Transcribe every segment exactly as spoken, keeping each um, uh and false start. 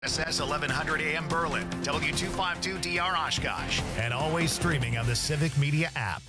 S S eleven hundred A M Berlin, W two fifty-two D R Oshkosh, and always streaming on the Civic Media app.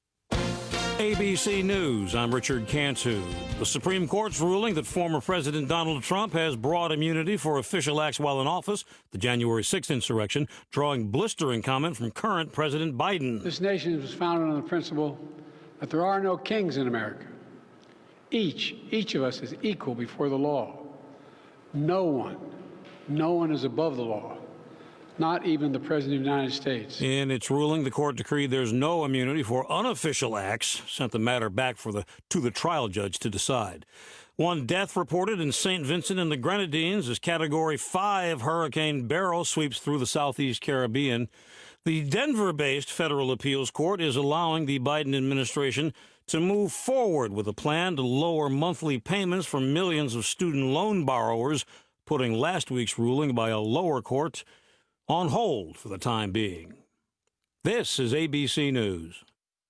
A B C News, I'm Richard Cantu. The Supreme Court's ruling that former President Donald Trump has broad immunity for official acts while in office, the January sixth insurrection, drawing blistering comment from current President Biden. This nation was founded on the principle that there are no kings in America. Each, each of us is equal before the law. No one, no one is above the law. Not even the President of the United States. In its ruling, the court decreed there's no immunity for unofficial acts, sent the matter back for the to the trial judge to decide. One death reported in Saint Vincent and the Grenadines as Category five Hurricane Beryl sweeps through the southeast Caribbean. The Denver-based federal appeals court is allowing the Biden administration to move forward with a plan to lower monthly payments for millions of student loan borrowers, putting last week's ruling by a lower court on hold for the time being. This is A B C News.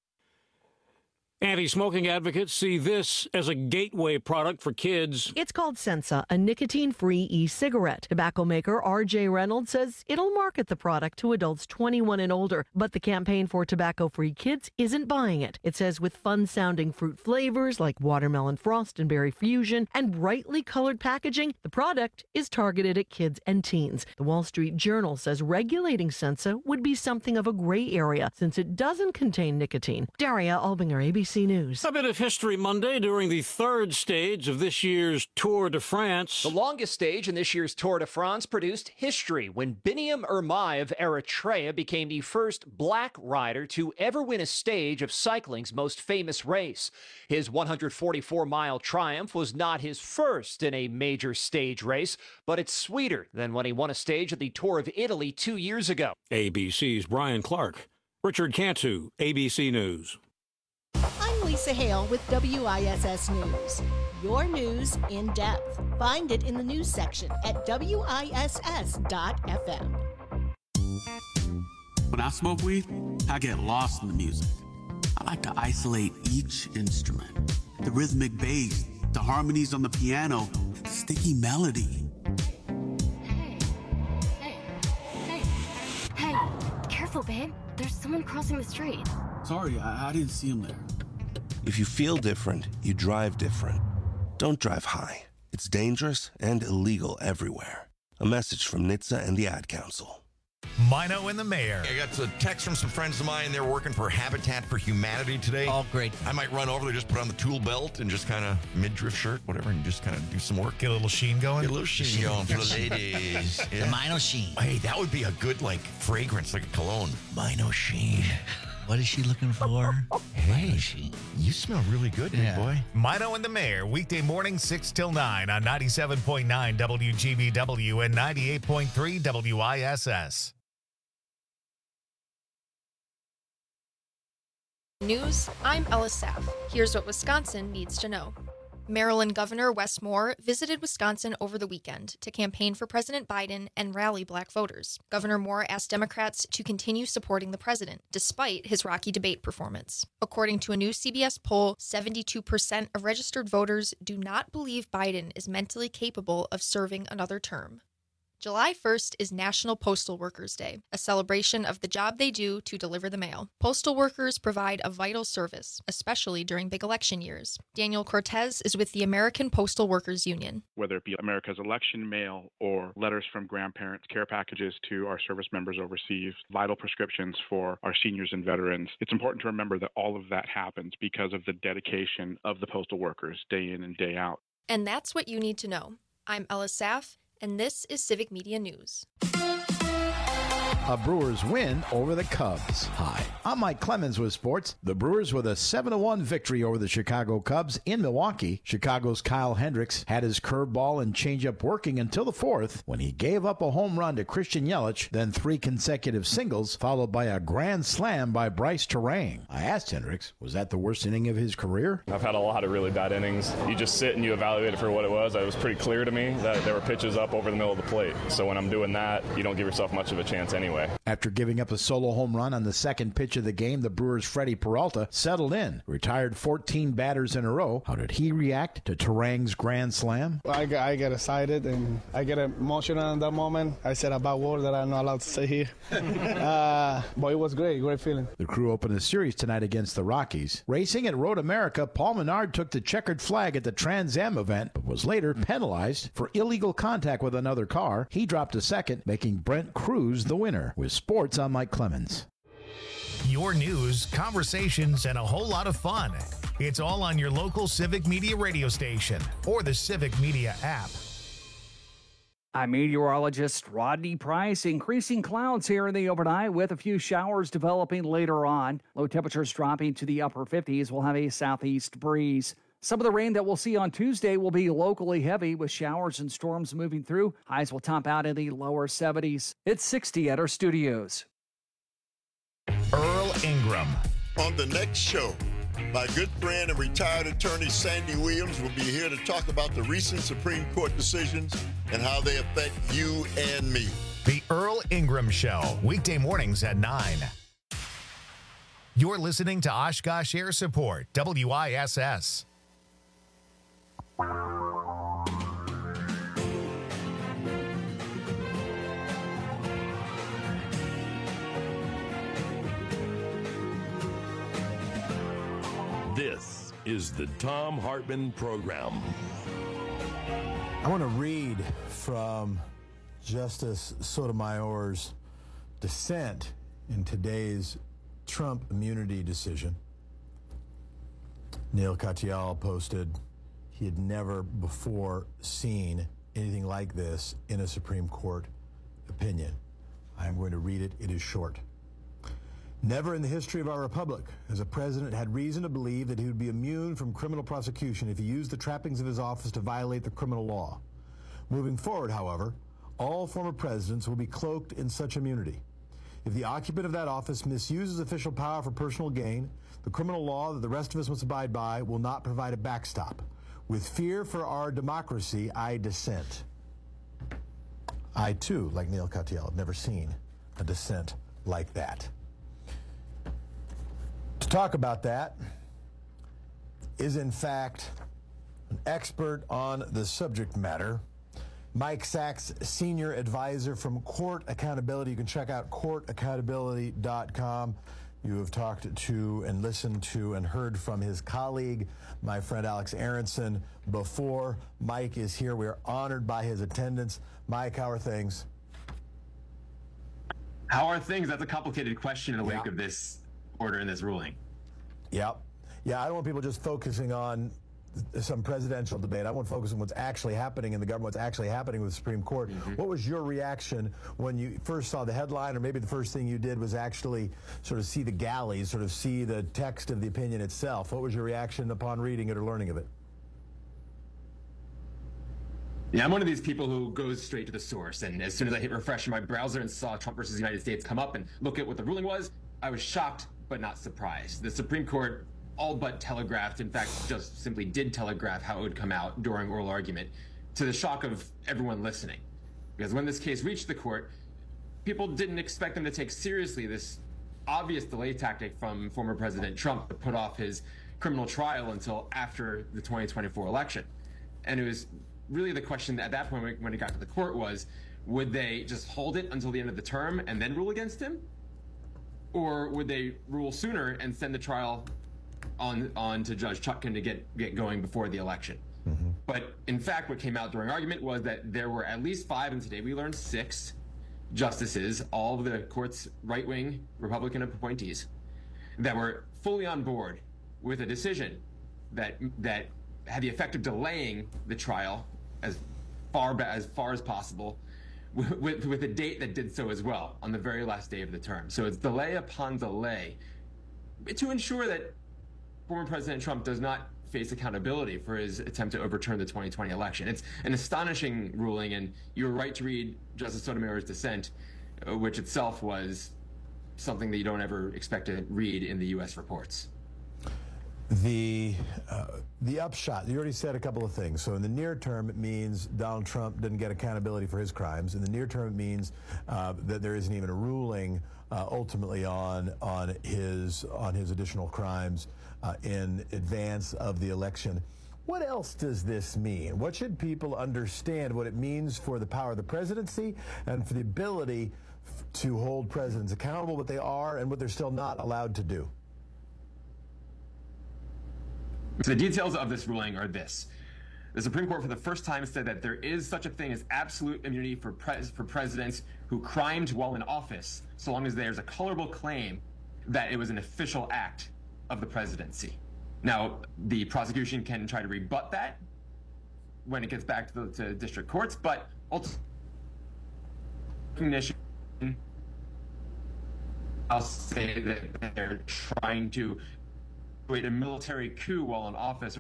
Anti-smoking advocates see this as a gateway product for kids. It's called Sensa, a nicotine-free e-cigarette. Tobacco maker R J Reynolds says it'll market the product to adults twenty-one and older, but the Campaign for Tobacco-Free Kids isn't buying it. It says with fun-sounding fruit flavors like watermelon frost and berry fusion and brightly colored packaging, the product is targeted at kids and teens. The Wall Street Journal says regulating Sensa would be something of a gray area since it doesn't contain nicotine. Daria Albinger, A B C News. A bit of History Monday during the third stage of this year's Tour de France. The longest stage in this year's Tour de France produced history when Biniam Irmay of Eritrea became the first black rider to ever win a stage of cycling's most famous race. His one hundred forty-four mile triumph was not his first in a major stage race, but it's sweeter than when he won a stage at the Tour of Italy two years ago. A B C's Brian Clark. Richard Cantu, A B C News. I'm Lisa Hale with W I S S News. Your news in depth. Find it in the news section at W I S S dot F M. When I smoke weed, I get lost in the music. I like to isolate each instrument. The rhythmic bass, the harmonies on the piano, the sticky melody. Hey, hey, hey, hey, careful, babe. There's someone crossing the street. Sorry, I, I didn't see him there. If you feel different, you drive different. Don't drive high. It's dangerous and illegal everywhere. A message from N H T S A and the Ad Council. Mino and the Mayor. I got a text from some friends of mine. They're working for Habitat for Humanity today. Oh, great. I might run over there, just put on the tool belt and just kind of midriff shirt, whatever, and just kind of do some work. Get a little sheen going? Get a little sheen, sheen. going for the ladies. Yeah. The Mino Sheen. Hey, that would be a good, like, fragrance, like a cologne. Mino Sheen. What is she looking for? Hey, Sheen. You smell really good, yeah. big boy. Mino and the Mayor, weekday morning, six till nine on ninety-seven point nine W G B W and ninety-eight point three W I S S. News, I'm Ella Saff. Here's what Wisconsin needs to know. Maryland Governor Wes Moore visited Wisconsin over the weekend to campaign for President Biden and rally black voters. Governor Moore asked Democrats to continue supporting the president, despite his rocky debate performance. According to a new C B S poll, seventy-two percent of registered voters do not believe Biden is mentally capable of serving another term. July first is National Postal Workers Day, a celebration of the job they do to deliver the mail. Postal workers provide a vital service, especially during big election years. Daniel Cortez is with the American Postal Workers Union. Whether it be America's election mail or letters from grandparents, care packages to our service members overseas, vital prescriptions for our seniors and veterans, it's important to remember that all of that happens because of the dedication of the postal workers day in and day out. And that's what you need to know. I'm Ella Saff, and this is Civic Media News. A Brewers win over the Cubs. Hi, I'm Mike Clemens with sports. The Brewers with a seven to one victory over the Chicago Cubs in Milwaukee. Chicago's Kyle Hendricks had his curveball and changeup working until the fourth when he gave up a home run to Christian Yelich, then three consecutive singles, followed by a grand slam by Bryce Terang. I asked Hendricks, was that the worst inning of his career? I've had a lot of really bad innings. You just sit and you evaluate it for what it was. It was pretty clear to me that there were pitches up over the middle of the plate. So when I'm doing that, you don't give yourself much of a chance anyway. After giving up a solo home run on the second pitch of the game, the Brewers' Freddie Peralta settled in, retired fourteen batters in a row. How did he react to Turang's grand slam? I get, I get excited and I get emotional in that moment. I said a bad word that I'm not allowed to say here. uh, but it was great, great feeling. The Crew opened a series tonight against the Rockies. Racing at Road America, Paul Menard took the checkered flag at the Trans Am event, but was later penalized for illegal contact with another car. He dropped a second, making Brent Cruz the winner. With sports, I'm Mike Clemens. Your news, conversations, and a whole lot of fun. It's all on your local Civic Media radio station or the Civic Media app. I'm meteorologist Rodney Price. Increasing clouds here in the overnight with a few showers developing later on. Low temperatures dropping to the upper fifties. We'll have a southeast breeze. Some of the rain that we'll see on Tuesday will be locally heavy with showers and storms moving through. Highs will top out in the lower seventies. It's sixty at our studios. Earl Ingram. On the next show, my good friend and retired attorney Sandy Williams will be here to talk about the recent Supreme Court decisions and how they affect you and me. The Earl Ingram Show, weekday mornings at nine. You're listening to Oshkosh Air Support, W I S S. This is the Thom Hartmann Program. I want to read from Justice Sotomayor's dissent in today's Trump immunity decision. Neil Katyal posted he had never before seen anything like this in a Supreme Court opinion. I am going to read it. It is short. Never in the history of our republic has a president had reason to believe that he would be immune from criminal prosecution if he used the trappings of his office to violate the criminal law. Moving forward, however, all former presidents will be cloaked in such immunity. If the occupant of that office misuses official power for personal gain, the criminal law that the rest of us must abide by will not provide a backstop. With fear for our democracy, I dissent. I, too, like Neil Katyal, have never seen a dissent like that. To talk about that is, in fact, an expert on the subject matter, Mike Sachs, senior advisor from Court Accountability. You can check out court accountability dot com. You have talked to and listened to and heard from his colleague, my friend Alex Aronson, before. Mike is here. We are honored by his attendance. Mike, how are things? How are things? That's a complicated question in the wake Yeah. of this order and this ruling. Yep. Yeah, I don't want people just focusing on some presidential debate. I want to focus on what's actually happening in the government, what's actually happening with the Supreme Court. Mm-hmm. What was your reaction when you first saw the headline, or maybe the first thing you did was actually sort of see the galleys, sort of see the text of the opinion itself? What was your reaction upon reading it or learning of it? Yeah, I'm one of these people who goes straight to the source. And as soon as I hit refresh in my browser and saw Trump versus United States come up and look at what the ruling was, I was shocked but not surprised. The Supreme Court all but telegraphed, in fact, just simply did telegraph how it would come out during oral argument, to the shock of everyone listening. Because when this case reached the court, people didn't expect them to take seriously this obvious delay tactic from former President Trump to put off his criminal trial until after the twenty twenty-four election. And it was really the question at that point when it got to the court was, would they just hold it until the end of the term and then rule against him? Or would they rule sooner and send the trial on on to Judge Chutkan to get, get going before the election? Mm-hmm. But in fact, what came out during argument was that there were at least five, and today we learned six justices, all of the court's right-wing Republican appointees, that were fully on board with a decision that that had the effect of delaying the trial as far as far as possible, with, with a date that did so as well on the very last day of the term. So it's delay upon delay to ensure that former President Trump does not face accountability for his attempt to overturn the twenty twenty election. It's an astonishing ruling, and you were right to read Justice Sotomayor's dissent, which itself was something that you don't ever expect to read in the U S reports. The uh, the upshot, you already said a couple of things. So in the near term, it means Donald Trump didn't get accountability for his crimes. In the near term, it means uh, that there isn't even a ruling uh, ultimately on on his on his additional crimes uh, in advance of the election. What else does this mean? What should people understand what it means for the power of the presidency and for the ability f- to hold presidents accountable, what they are and what they're still not allowed to do? So the details of this ruling are this. The Supreme Court for the first time said that there is such a thing as absolute immunity for, pres- for presidents who crimed while in office, so long as there's a colorable claim that it was an official act of the presidency. Now, the prosecution can try to rebut that when it gets back to, the, to district courts, but ultimately, recognition, I'll say that they're trying to create a military coup while in office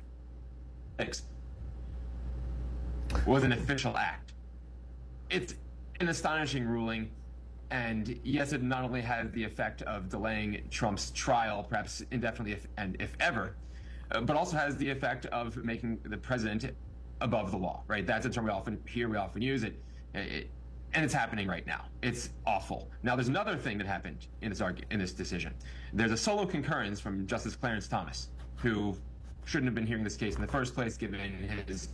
was an official act. It's an astonishing ruling, and yes, it not only had the effect of delaying Trump's trial, perhaps indefinitely if, and if ever, uh, but also has the effect of making the president above the law, right? That's a term we often hear, we often use it, it and it's happening right now. It's awful. Now, there's another thing that happened in this argu- in this decision. There's a solo concurrence from Justice Clarence Thomas, who shouldn't have been hearing this case in the first place, given his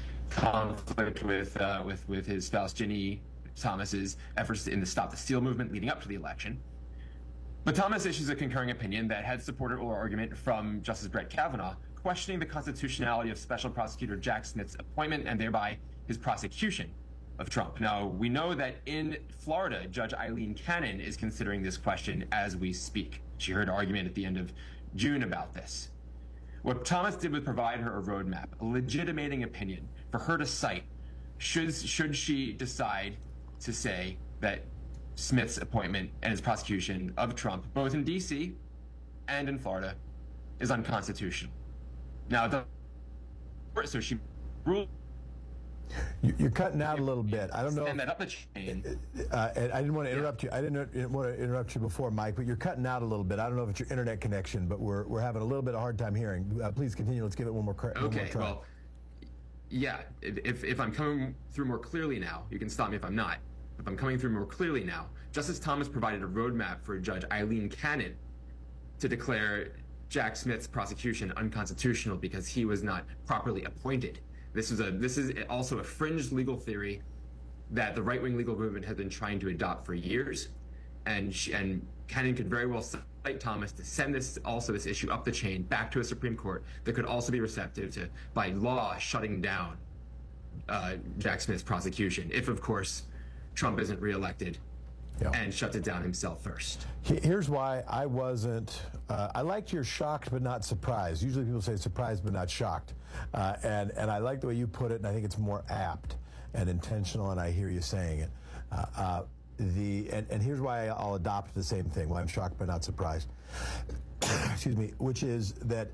conflict with uh, with with his spouse Ginny Thomas's efforts in the Stop the Steal movement leading up to the election. But Thomas issues a concurring opinion that had supported oral argument from Justice Brett Kavanaugh, questioning the constitutionality of Special Prosecutor Jack Smith's appointment and thereby his prosecution of Trump. Now, we know that in Florida, Judge Eileen Cannon is considering this question as we speak. She heard argument at the end of June about this. What Thomas did was provide her a roadmap, a legitimating opinion for her to cite should, should she decide to say that Smith's appointment and his prosecution of Trump, both in D C and in Florida, is unconstitutional. Now, the, so she ruled. You're cutting out a little bit. I don't know. Stand that up the chain. Uh, and I didn't want to interrupt you. I didn't want to interrupt you before, Mike, but you're cutting out a little bit. I don't know if it's your internet connection, but we're we're having a little bit of a hard time hearing. Uh, please continue. Let's give it one more, cra- one more Okay, try. well, yeah. If if I'm coming through more clearly now, you can stop me if I'm not. If I'm coming through more clearly now, Justice Thomas provided a roadmap for Judge Eileen Cannon to declare Jack Smith's prosecution unconstitutional because he was not properly appointed. This is a this is also a fringe legal theory that the right-wing legal movement has been trying to adopt for years, and she, and Cannon could very well cite Thomas to send this also this issue up the chain back to a Supreme Court that could also be receptive to, by law, shutting down uh, Jack Smith's prosecution, if of course Trump isn't reelected. Yeah. And shuts it down himself first. Here's why I wasn't, uh, I liked your shocked but not surprised. Usually people say surprised but not shocked. Uh, and, and I like the way you put it, and I think it's more apt and intentional, and I hear you saying it. Uh, uh, the and, and here's why I'll adopt the same thing, why I'm shocked but not surprised. Excuse me, which is that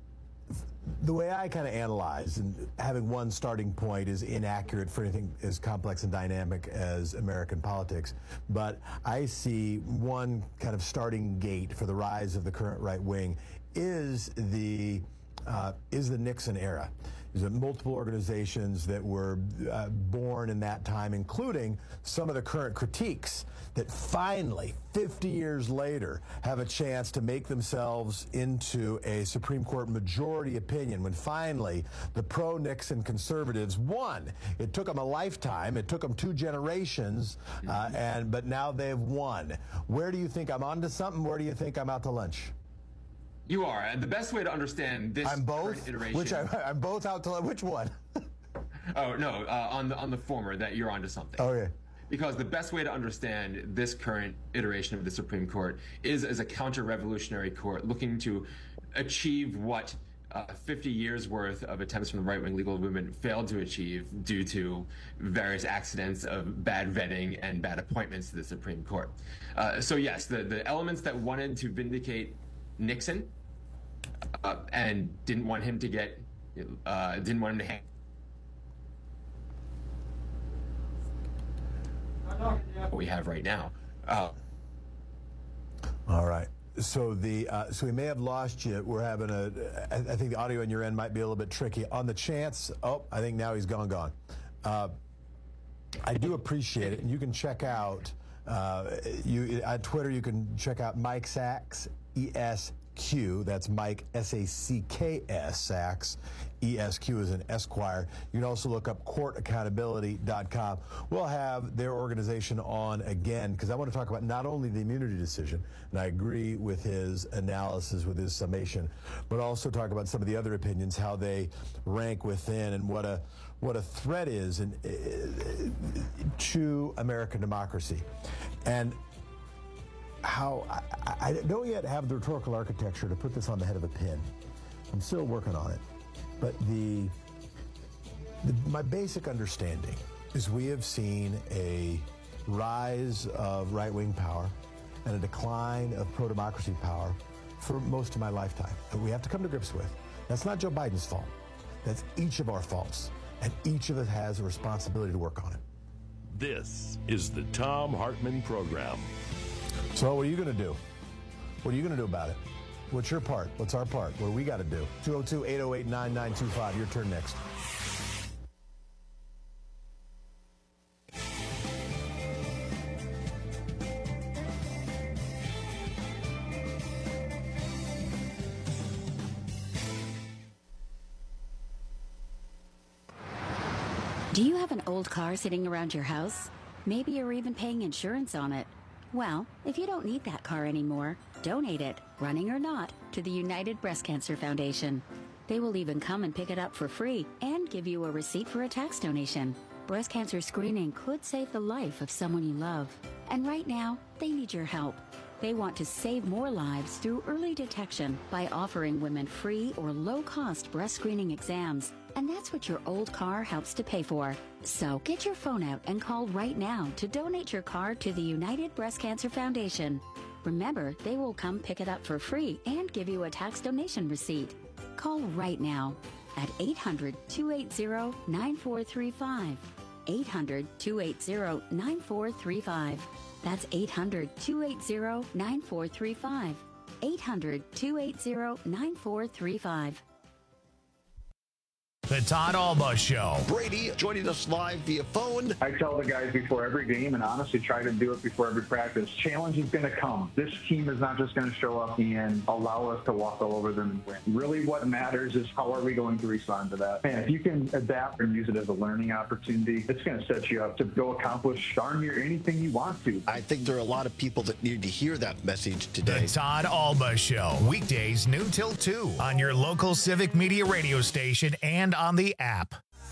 the way I kind of analyze, and having one starting point is inaccurate for anything as complex and dynamic as American politics, but I see one kind of starting gate for the rise of the current right wing is the uh, is the Nixon era. There's multiple organizations that were uh, born in that time, including some of the current critiques that finally, fifty years later, have a chance to make themselves into a Supreme Court majority opinion when finally the pro-Nixon conservatives won. It took them a lifetime. It took them two generations, uh, and but now they've won. Where do you think I'm onto something? Where do you think I'm out to lunch? You are. And the best way to understand this I'm both? iteration... Which I, I'm both out to lunch. Which one? oh, no, uh, on, the, on the former, that you're onto something. Oh, yeah. Because the best way to understand this current iteration of the Supreme Court is as a counter-revolutionary court looking to achieve what uh, fifty years worth of attempts from the right-wing legal movement failed to achieve due to various accidents of bad vetting and bad appointments to the Supreme Court. Uh, so yes, the, the elements that wanted to vindicate Nixon uh, and didn't want him to get, uh, didn't want him to hang. What we have right now. Uh, All right. So the uh, so we may have lost you. We're having a. I, I think the audio on your end might be a little bit tricky. On the chance, oh, I think now he's gone, gone. Uh, I do appreciate it, and you can check out uh, you on Twitter. You can check out Mike Sacks, E S Q. That's Mike S A C K S Sacks. E S Q is an Esquire. You can also look up court accountability dot com. We'll have their organization on again because I want to talk about not only the immunity decision, and I agree with his analysis, with his summation, but also talk about some of the other opinions, how they rank within, and what a what a threat is in, uh, to American democracy. And how I, I don't yet have the rhetorical architecture to put this on the head of a pin. I'm still working on it. But the, the my basic understanding is we have seen a rise of right-wing power and a decline of pro-democracy power for most of my lifetime. And we have to come to grips with. That's not Joe Biden's fault. That's each of our faults. And each of us has a responsibility to work on it. This is the Thom Hartmann Program. So what are you going to do? What are you going to do about it? What's your part? What's our part? What do we got to do? two oh two, eight oh eight, nine nine two five. Your turn next. Do you have an old car sitting around your house? Maybe you're even paying insurance on it. Well, if you don't need that car anymore, donate it, running or not, to the United Breast Cancer Foundation. They will even come and pick it up for free and give you a receipt for a tax donation. Breast cancer screening could save the life of someone you love. And right now, they need your help. They want to save more lives through early detection by offering women free or low-cost breast screening exams. And that's what your old car helps to pay for. So get your phone out and call right now to donate your car to the United Breast Cancer Foundation. Remember, they will come pick it up for free and give you a tax donation receipt. Call right now at eight hundred, two eight zero, nine four three five. eight hundred, two eight zero, nine four three five. That's eight hundred, two eight zero, nine four three five. eight hundred, two eight zero, nine four three five. The Todd Alba Show. Brady joining us live via phone. I tell the guys before every game, and honestly try to do it before every practice, challenge is going to come. This team is not just going to show up and allow us to walk all over them and win. Really what matters is how are we going to respond to that. And if you can adapt and use it as a learning opportunity, it's going to set you up to go accomplish darn near anything you want to. I think there are a lot of people that need to hear that message today. The Todd Alba Show. Weekdays noon till two on your local Civic Media radio station and on the app.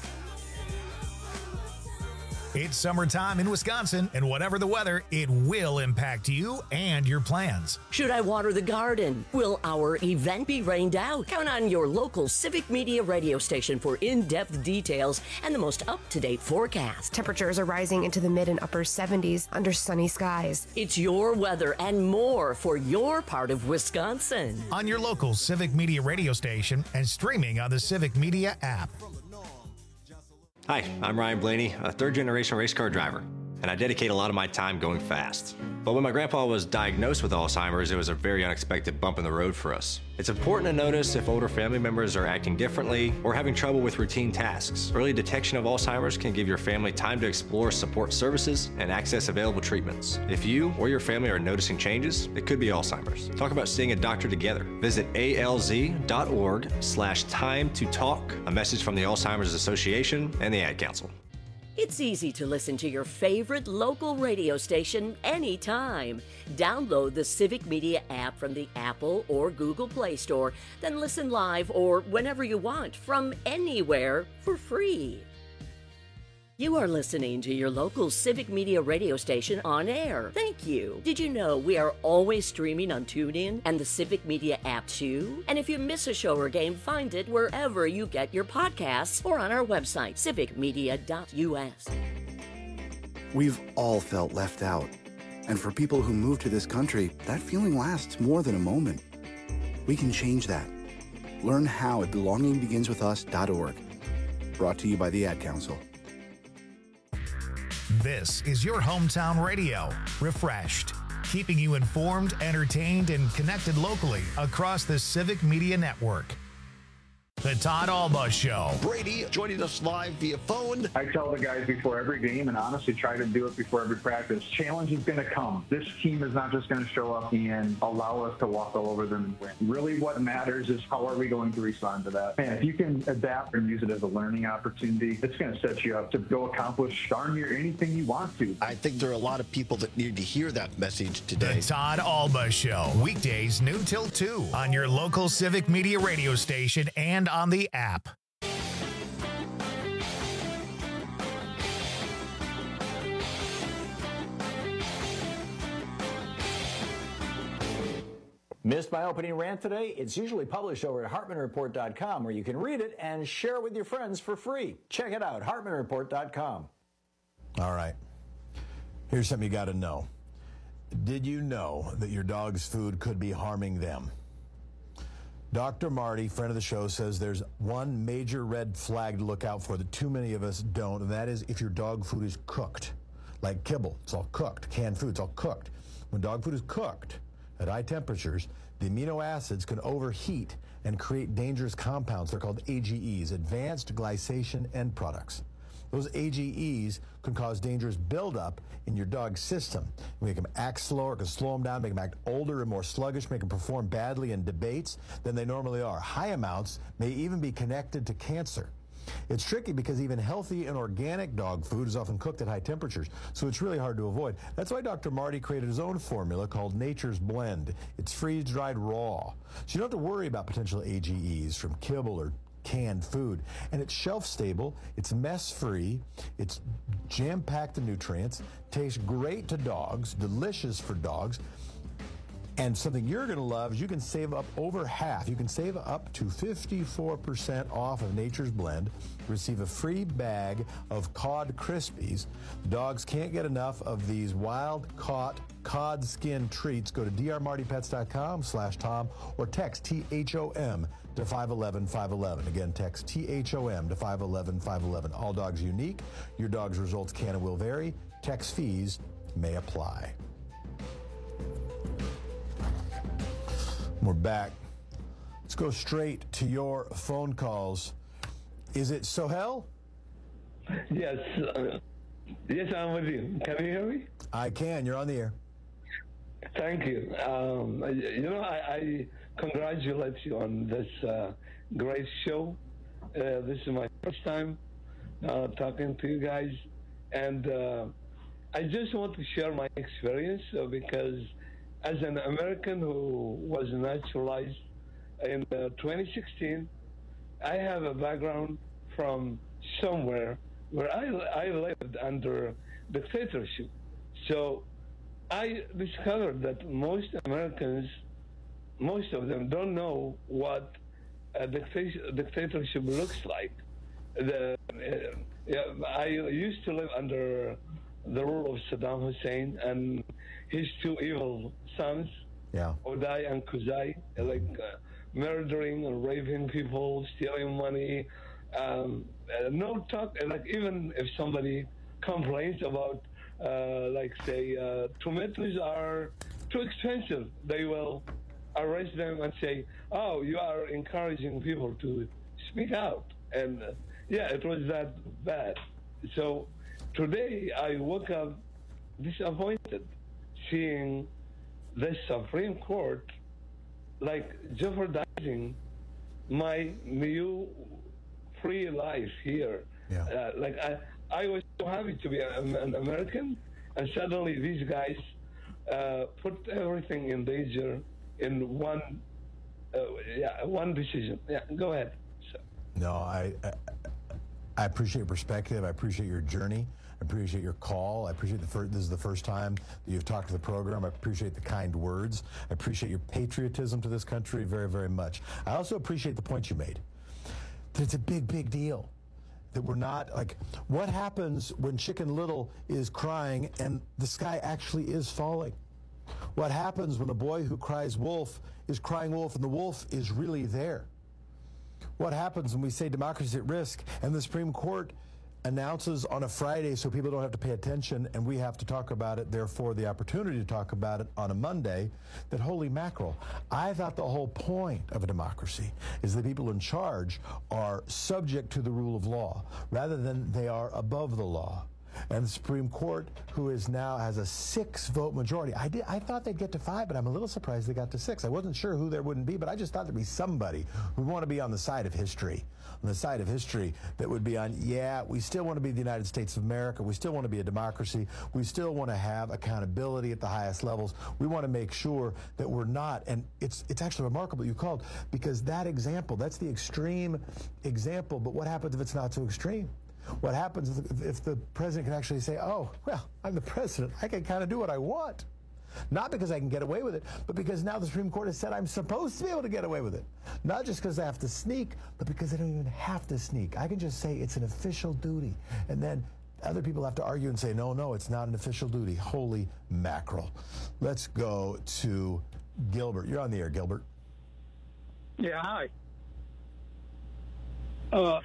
It's summertime in Wisconsin, and whatever the weather, it will impact you and your plans. Should I water the garden? Will our event be rained out? Count on your local Civic Media radio station for in-depth details and the most up-to-date forecast. Temperatures are rising into the mid and upper seventies under sunny skies. It's your weather and more for your part of Wisconsin. On your local Civic Media radio station and streaming on the Civic Media app. Hi, I'm Ryan Blaney, a third-generation race car driver, and I dedicate a lot of my time going fast. But when my grandpa was diagnosed with Alzheimer's, it was a very unexpected bump in the road for us. It's important to notice if older family members are acting differently or having trouble with routine tasks. Early detection of Alzheimer's can give your family time to explore support services and access available treatments. If you or your family are noticing changes, it could be Alzheimer's. Talk about seeing a doctor together. Visit A L Z dot org slash time to talk. A message from the Alzheimer's Association and the Ad Council. It's easy to listen to your favorite local radio station anytime. Download the Civic Media app from the Apple or Google Play Store, then listen live or whenever you want from anywhere for free. You are listening to your local Civic Media radio station on air. Thank you. Did you know we are always streaming on TuneIn and the Civic Media app too? And if you miss a show or game, find it wherever you get your podcasts or on our website, civic media dot U S. We've all felt left out. And for people who move to this country, that feeling lasts more than a moment. We can change that. Learn how at belonging begins with us dot org. Brought to you by the Ad Council. This is your hometown radio, refreshed. keeping you informed, entertained, and connected locally across the Civic Media Network. The Todd Alba Show. Brady joining us live via phone. I tell the guys before every game, and honestly try to do it before every practice, challenge is going to come. This team is not just going to show up and allow us to walk all over them and win. Really what matters is how are we going to respond to that. And if you can adapt and use it as a learning opportunity, it's going to set you up to go accomplish darn near anything you want to. I think there are a lot of people that need to hear that message today. The Todd Alba Show. Weekdays noon till two on your local Civic Media radio station and on the app. Missed my opening rant today? It's usually published over at Hartman Report dot com, where you can read it and share it with your friends for free. Check it out, Hartman Report dot com. All right. Here's something you got to know. Did you know that your dog's food could be harming them? Doctor Marty, friend of the show, says there's one major red flag to look out for that too many of us don't, and that is if your dog food is cooked. Like kibble, it's all cooked. Canned food, it's all cooked. When dog food is cooked at high temperatures, the amino acids can overheat and create dangerous compounds. They're called A G Es, advanced glycation end products. Those A G Es can cause dangerous buildup in your dog's system. Make them act slower, can slow them down, make them act older and more sluggish, make them perform badly in debates than they normally are. High amounts may even be connected to cancer. It's tricky because even healthy and organic dog food is often cooked at high temperatures, so it's really hard to avoid. That's why Doctor Marty created his own formula called Nature's Blend. It's freeze-dried raw, so you don't have to worry about potential A G Es from kibble or canned food. And it's shelf-stable, it's mess-free, it's jam-packed in nutrients, tastes great to dogs, delicious for dogs. And something you're going to love is you can save up over half. You can save up to fifty-four percent off of Nature's Blend. Receive a free bag of Cod Krispies. Dogs can't get enough of these wild-caught cod skin treats. Go to d r marty pets dot com slash Tom or text T H O M to five one one five one one. Again, text T H O M to five one one five one one. All dogs unique. Your dog's results can and will vary. Text fees may apply. We're back. Let's go straight to your phone calls. Is it Sohel? Yes. Uh, yes, I'm with you. Can you hear me? I can. You're on the air. Thank you. Um, you know, I, I congratulate you on this uh, great show. Uh, this is my first time uh, talking to you guys. And uh, I just want to share my experience uh, because as an American who was naturalized in uh, twenty sixteen, I have a background from somewhere where I, I lived under dictatorship. So I discovered that most Americans, most of them don't know what a dicta- dictatorship looks like. The, uh, yeah, I used to live under the rule of Saddam Hussein and his two evil sons, yeah. Uday and Qusay, like uh, murdering and raping people, stealing money. Um, uh, no talk, like even if somebody complains about, uh, like say, uh, tomatoes are too expensive, they will arrest them and say, oh, you are encouraging people to speak out. And uh, yeah, it was that bad. So today I woke up disappointed seeing the Supreme Court like jeopardizing my new free life here. Yeah. Uh, like I, I was so happy to be a, an American, and suddenly these guys uh, put everything in danger in one, uh, yeah, one decision. Yeah, go ahead. So. No, I, I I appreciate your perspective. I appreciate your journey. I appreciate your call. I appreciate the first, this is the first time that you've talked to the program. I appreciate the kind words. I appreciate your patriotism to this country very, very much. I also appreciate the point you made, that it's a big, big deal, that we're not, like, what happens when Chicken Little is crying and the sky actually is falling? What happens when the boy who cries wolf is crying wolf and the wolf is really there? What happens when we say democracy is at risk and the Supreme Court announces on a Friday so people don't have to pay attention and we have to talk about it, therefore the opportunity to talk about it on a Monday, that holy mackerel. I thought the whole point of a democracy is the people in charge are subject to the rule of law rather than they are above the law. And the Supreme Court, who is now has a six-vote majority. I did. I thought they'd get to five, but I'm a little surprised they got to six. I wasn't sure who there wouldn't be, but I just thought there'd be somebody who would want to be on the side of history, on the side of history that would be on, yeah, we still want to be the United States of America. We still want to be a democracy. We still want to have accountability at the highest levels. We want to make sure that we're not, and it's it's actually remarkable you called, because that example, that's the extreme example, but what happens if it's not so extreme? What happens if, if the president can actually say, oh, well, I'm the president. I can kind of do what I want. Not because I can get away with it, but because now the Supreme Court has said I'm supposed to be able to get away with it. Not just because I have to sneak, but because I don't even have to sneak. I can just say it's an official duty. And then other people have to argue and say, no, no, it's not an official duty. Holy mackerel. Let's go to Gilbert. You're on the air, Gilbert. Yeah, hi. Uh...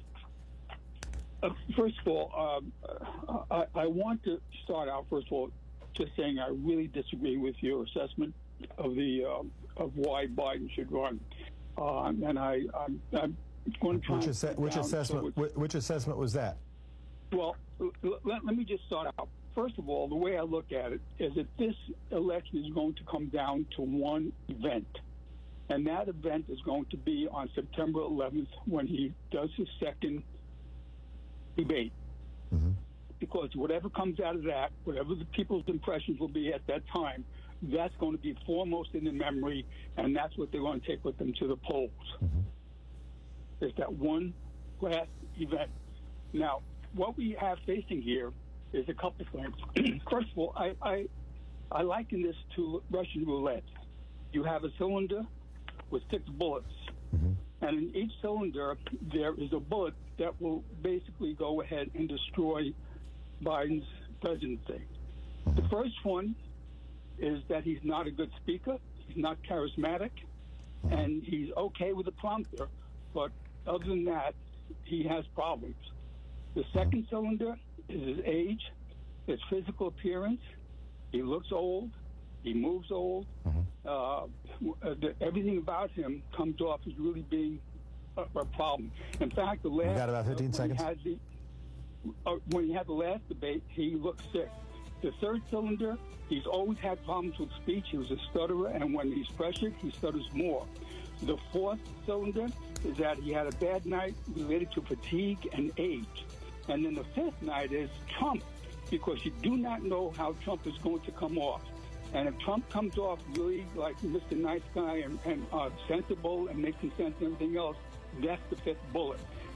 Uh, first of all, um, I, I want to start out, first of all, just saying I really disagree with your assessment of the uh, of why Biden should run. Uh, and I, I'm, I'm going to try which, and asse- which assessment? So which assessment was that? Well, let, let me just start out. First of all, the way I look at it is that this election is going to come down to one event. And that event is going to be on September eleventh when he does his second debate. Mm-hmm. Because whatever comes out of that, whatever the people's impressions will be at that time, that's going to be foremost in the memory, and that's what they're going to take with them to the polls. Mm-hmm. It's that one last event. Now, what we have facing here is a couple things. First of all, I, I, I liken this to Russian roulette. You have a cylinder with six bullets. Mm-hmm. And in each cylinder, there is a bullet that will basically go ahead and destroy Biden's presidency. The first one is that he's not a good speaker, he's not charismatic, and he's okay with the prompter, but other than that, he has problems. The second cylinder is his age, his physical appearance. He looks old, he moves old. Mm-hmm. Uh, the, everything about him comes off as really being a, a problem. In fact, the last you got about fifteen uh, seconds. He had the, uh, when he had the last debate, he looked sick. The third cylinder, he's always had problems with speech. He was a stutterer, and when he's pressured, he stutters more. The fourth cylinder is that he had a bad night related to fatigue and age. And then the fifth night is Trump, because you do not know how Trump is going to come off. And if Trump comes off really like Mister Nice Guy and, and uh, sensible and making sense and everything else, that's the fifth bullet.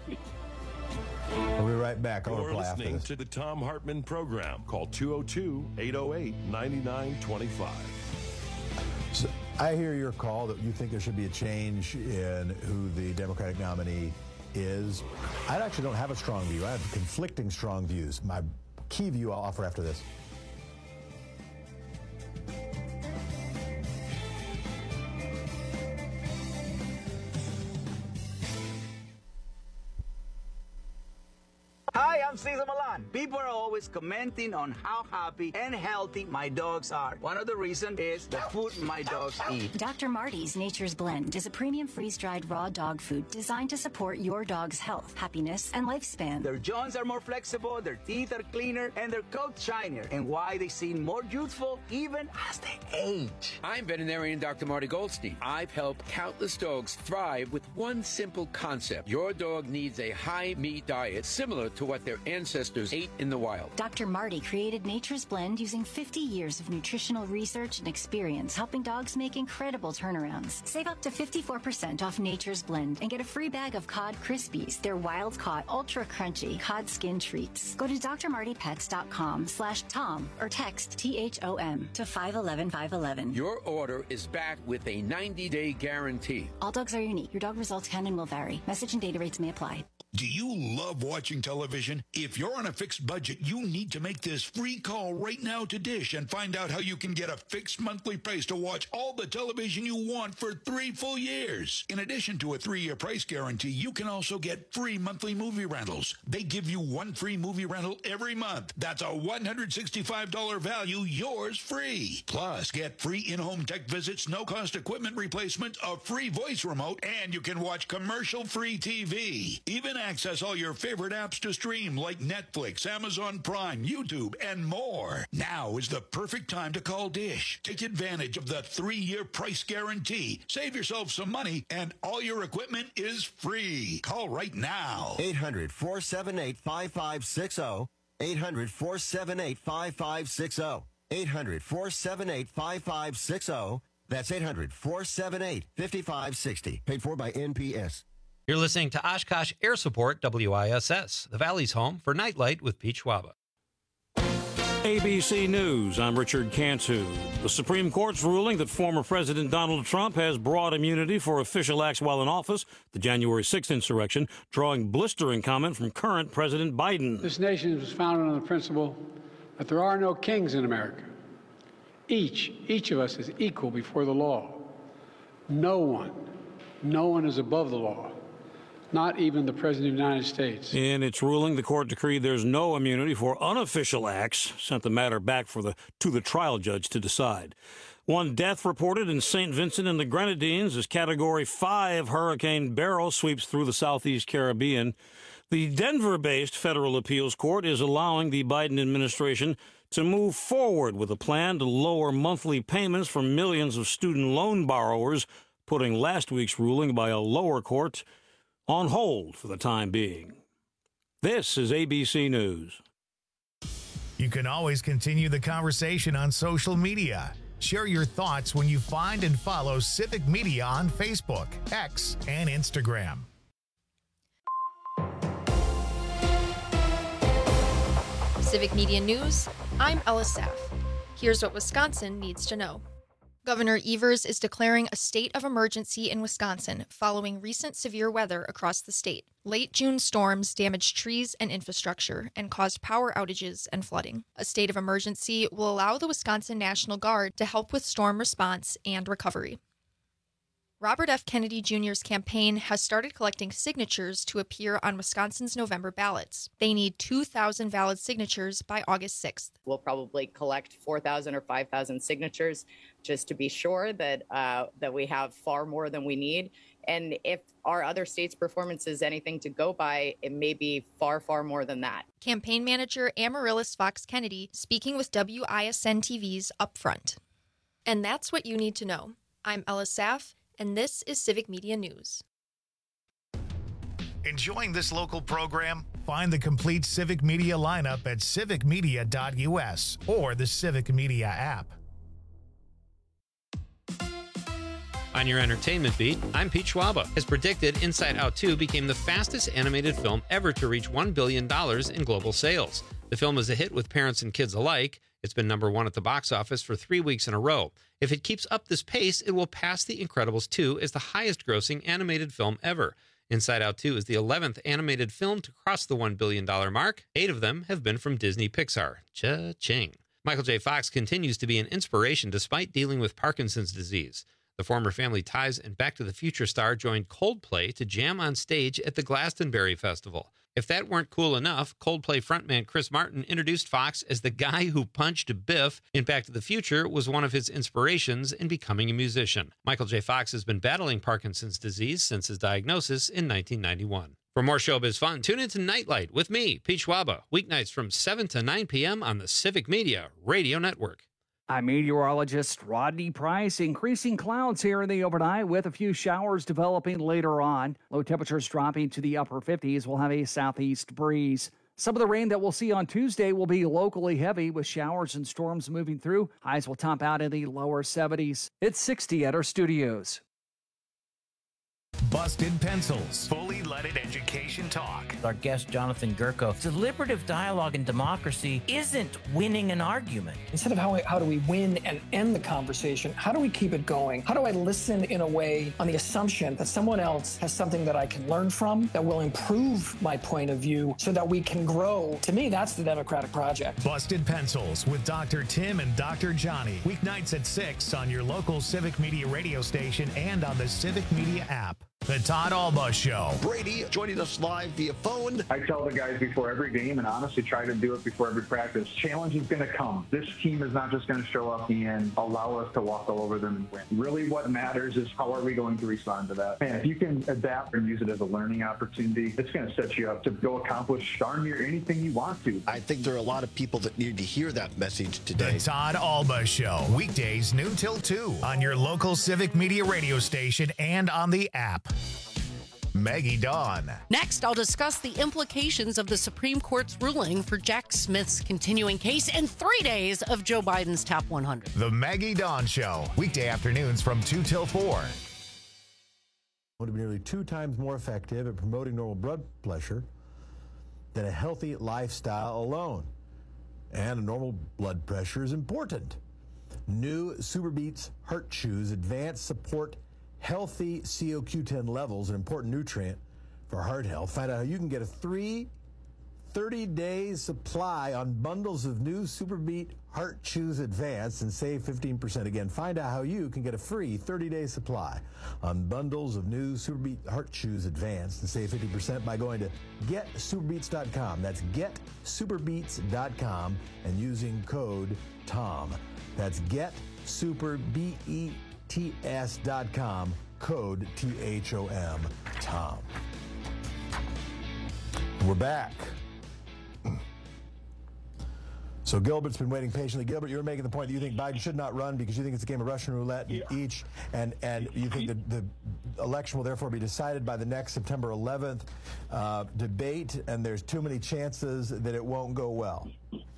We'll be right back. You're listening to the Thom Hartmann Program. Call two oh two, eight oh eight, nine nine two five. So I hear your call that you think there should be a change in who the Democratic nominee is. I actually don't have a strong view. I have conflicting strong views. My key view I'll offer after this. Hi, I'm Cesar Milan. People are always commenting on how happy and healthy my dogs are. One of the reasons is the food my dogs eat. Doctor Marty's Nature's Blend is a premium freeze-dried raw dog food designed to support your dog's health, happiness, and lifespan. Their jaws are more flexible, their teeth are cleaner, and their coats shinier, and why they seem more youthful even as they age. I'm veterinarian Doctor Marty Goldstein. I've helped countless dogs thrive with one simple concept. Your dog needs a high-meat diet similar to what their ancestors ate in the wild. Doctor Marty created Nature's Blend using fifty years of nutritional research and experience, helping dogs make incredible turnarounds. Save up to fifty-four percent off Nature's Blend and get a free bag of Cod Krispies, their wild-caught, ultra-crunchy cod skin treats. Go to drmartypets.com slash Tom or text T H O M to five one one five one one. Your order is backed with a ninety-day guarantee. All dogs are unique. Your dog results can and will vary. Message and data rates may apply. Do you love watching television? If you're on a fixed budget, you need to make this free call right now to Dish and find out how you can get a fixed monthly price to watch all the television you want for three full years. In addition to a three-year price guarantee, you can also get free monthly movie rentals. They give you one free movie rental every month. That's a one hundred sixty-five dollars value, yours free. Plus, get free in-home tech visits, no-cost equipment replacement, a free voice remote, and you can watch commercial-free T V. Even access all your favorite apps to stream like Netflix, Amazon Prime, YouTube, and more. Now is the perfect time to call Dish. Take advantage of the three-year price guarantee. Save yourself some money, and all your equipment is free. Call right now. eight hundred, four seven eight, five five six zero. eight hundred, four seven eight, five five six zero. eight hundred, four seven eight, five five six zero. That's eight hundred, four seven eight, five five six zero. Paid for by N P S. You're listening to Oshkosh Air Support W I S S, the Valley's home for Nightlight with Pete Schwaba. A B C News, I'm Richard Cantu. The Supreme Court's ruling that former President Donald Trump has broad immunity for official acts while in office, the January sixth insurrection, drawing blistering comment from current President Biden. This nation was founded on the principle that there are no kings in America. Each, each of us is equal before the law. No one, no one is above the law. Not even the President of the United States. In its ruling, the court decreed there's no immunity for unofficial acts, sent the matter back for the to the trial judge to decide. One death reported in Saint Vincent and the Grenadines as Category five Hurricane Beryl sweeps through the southeast Caribbean. The Denver-based federal appeals court is allowing the Biden administration to move forward with a plan to lower monthly payments for millions of student loan borrowers, putting last week's ruling by a lower court on hold for the time being. This is A B C News. You can always continue the conversation on social media. Share your thoughts when you find and follow Civic Media on Facebook, X, and Instagram. Civic Media News, I'm Ella Saff. Here's what Wisconsin needs to know. Governor Evers is declaring a state of emergency in Wisconsin following recent severe weather across the state. Late June storms damaged trees and infrastructure and caused power outages and flooding. A state of emergency will allow the Wisconsin National Guard to help with storm response and recovery. Robert F. Kennedy Junior's campaign has started collecting signatures to appear on Wisconsin's November ballots. They need two thousand valid signatures by August sixth. We'll probably collect four thousand or five thousand signatures just to be sure that uh, that we have far more than we need. And if our other states' performance is anything to go by, it may be far, far more than that. Campaign manager Amaryllis Fox Kennedy speaking with W I S N T V's Upfront. And that's what you need to know. I'm Ella Saff, and this is Civic Media News. Enjoying this local program? Find the complete Civic Media lineup at civic media dot U S or the Civic Media app. On your entertainment beat, I'm Pete Schwaba. As predicted, Inside Out two became the fastest animated film ever to reach one billion dollars in global sales. The film is a hit with parents and kids alike. It's been number one at the box office for three weeks in a row. If it keeps up this pace, it will pass The Incredibles two as the highest-grossing animated film ever. Inside Out two is the eleventh animated film to cross the one billion dollars mark. Eight of them have been from Disney Pixar. Cha-ching. Michael J. Fox continues to be an inspiration despite dealing with Parkinson's disease. The former Family Ties and Back to the Future star joined Coldplay to jam on stage at the Glastonbury Festival. If that weren't cool enough, Coldplay frontman Chris Martin introduced Fox as the guy who punched Biff in Back to the Future was one of his inspirations in becoming a musician. Michael J. Fox has been battling Parkinson's disease since his diagnosis in nineteen ninety-one. For more showbiz fun, tune into Nightlight with me, Pete Schwaba, weeknights from seven to nine p.m. on the Civic Media Radio Network. I'm meteorologist Rodney Price. Increasing clouds here in the overnight with a few showers developing later on. Low temperatures dropping to the upper fifties. We'll have a southeast breeze. Some of the rain that we'll see on Tuesday will be locally heavy with showers and storms moving through. Highs will top out in the lower seventies. It's sixty at our studios. Busted Pencils, fully leaded education talk. Our guest, Jonathan Gerko, deliberative dialogue in democracy isn't winning an argument. Instead of how, how do we win and end the conversation, how do we keep it going? How do I listen in a way on the assumption that someone else has something that I can learn from, that will improve my point of view so that we can grow? To me, that's the democratic project. Busted Pencils with Doctor Tim and Doctor Johnny. Weeknights at six on your local Civic Media radio station and on the Civic Media app. The Todd Alba Show. Brady joining us live via phone. I tell the guys before every game, and honestly try to do it before every practice, challenge is going to come. This team is not just going to show up and allow us to walk all over them and win. Really what matters is how are we going to respond to that. And if you can adapt and use it as a learning opportunity, it's going to set you up to go accomplish darn near anything you want to. I think there are a lot of people that need to hear that message today. The Todd Alba Show. Weekdays noon till two on your local Civic Media radio station and on the app. Maggie Dawn. Next, I'll discuss the implications of the Supreme Court's ruling for Jack Smith's continuing case and three days of Joe Biden's top one hundred. The Maggie Dawn Show. Weekday afternoons from two till four. Would be nearly two times more effective at promoting normal blood pressure than a healthy lifestyle alone. And a normal blood pressure is important. New Superbeats Heart Chews Advanced Support Healthy C O Q ten levels, an important nutrient for heart health. Find out how you can get a free thirty-day supply on bundles of new Superbeat Heart Chews Advanced and save fifteen percent. Again, find out how you can get a free thirty-day supply on bundles of new Superbeat Heart Chews Advanced and save fifty percent by going to get superbeats dot com. That's get superbeats dot com and using code TOM. That's get super B E T S dot com, code T H O M, Tom. We're back. So Gilbert's been waiting patiently. Gilbert, you're making the point that you think Biden should not run because you think it's a game of Russian roulette yeah. each, and, and you think that the election will therefore be decided by the next September eleventh uh, debate, and there's too many chances that it won't go well.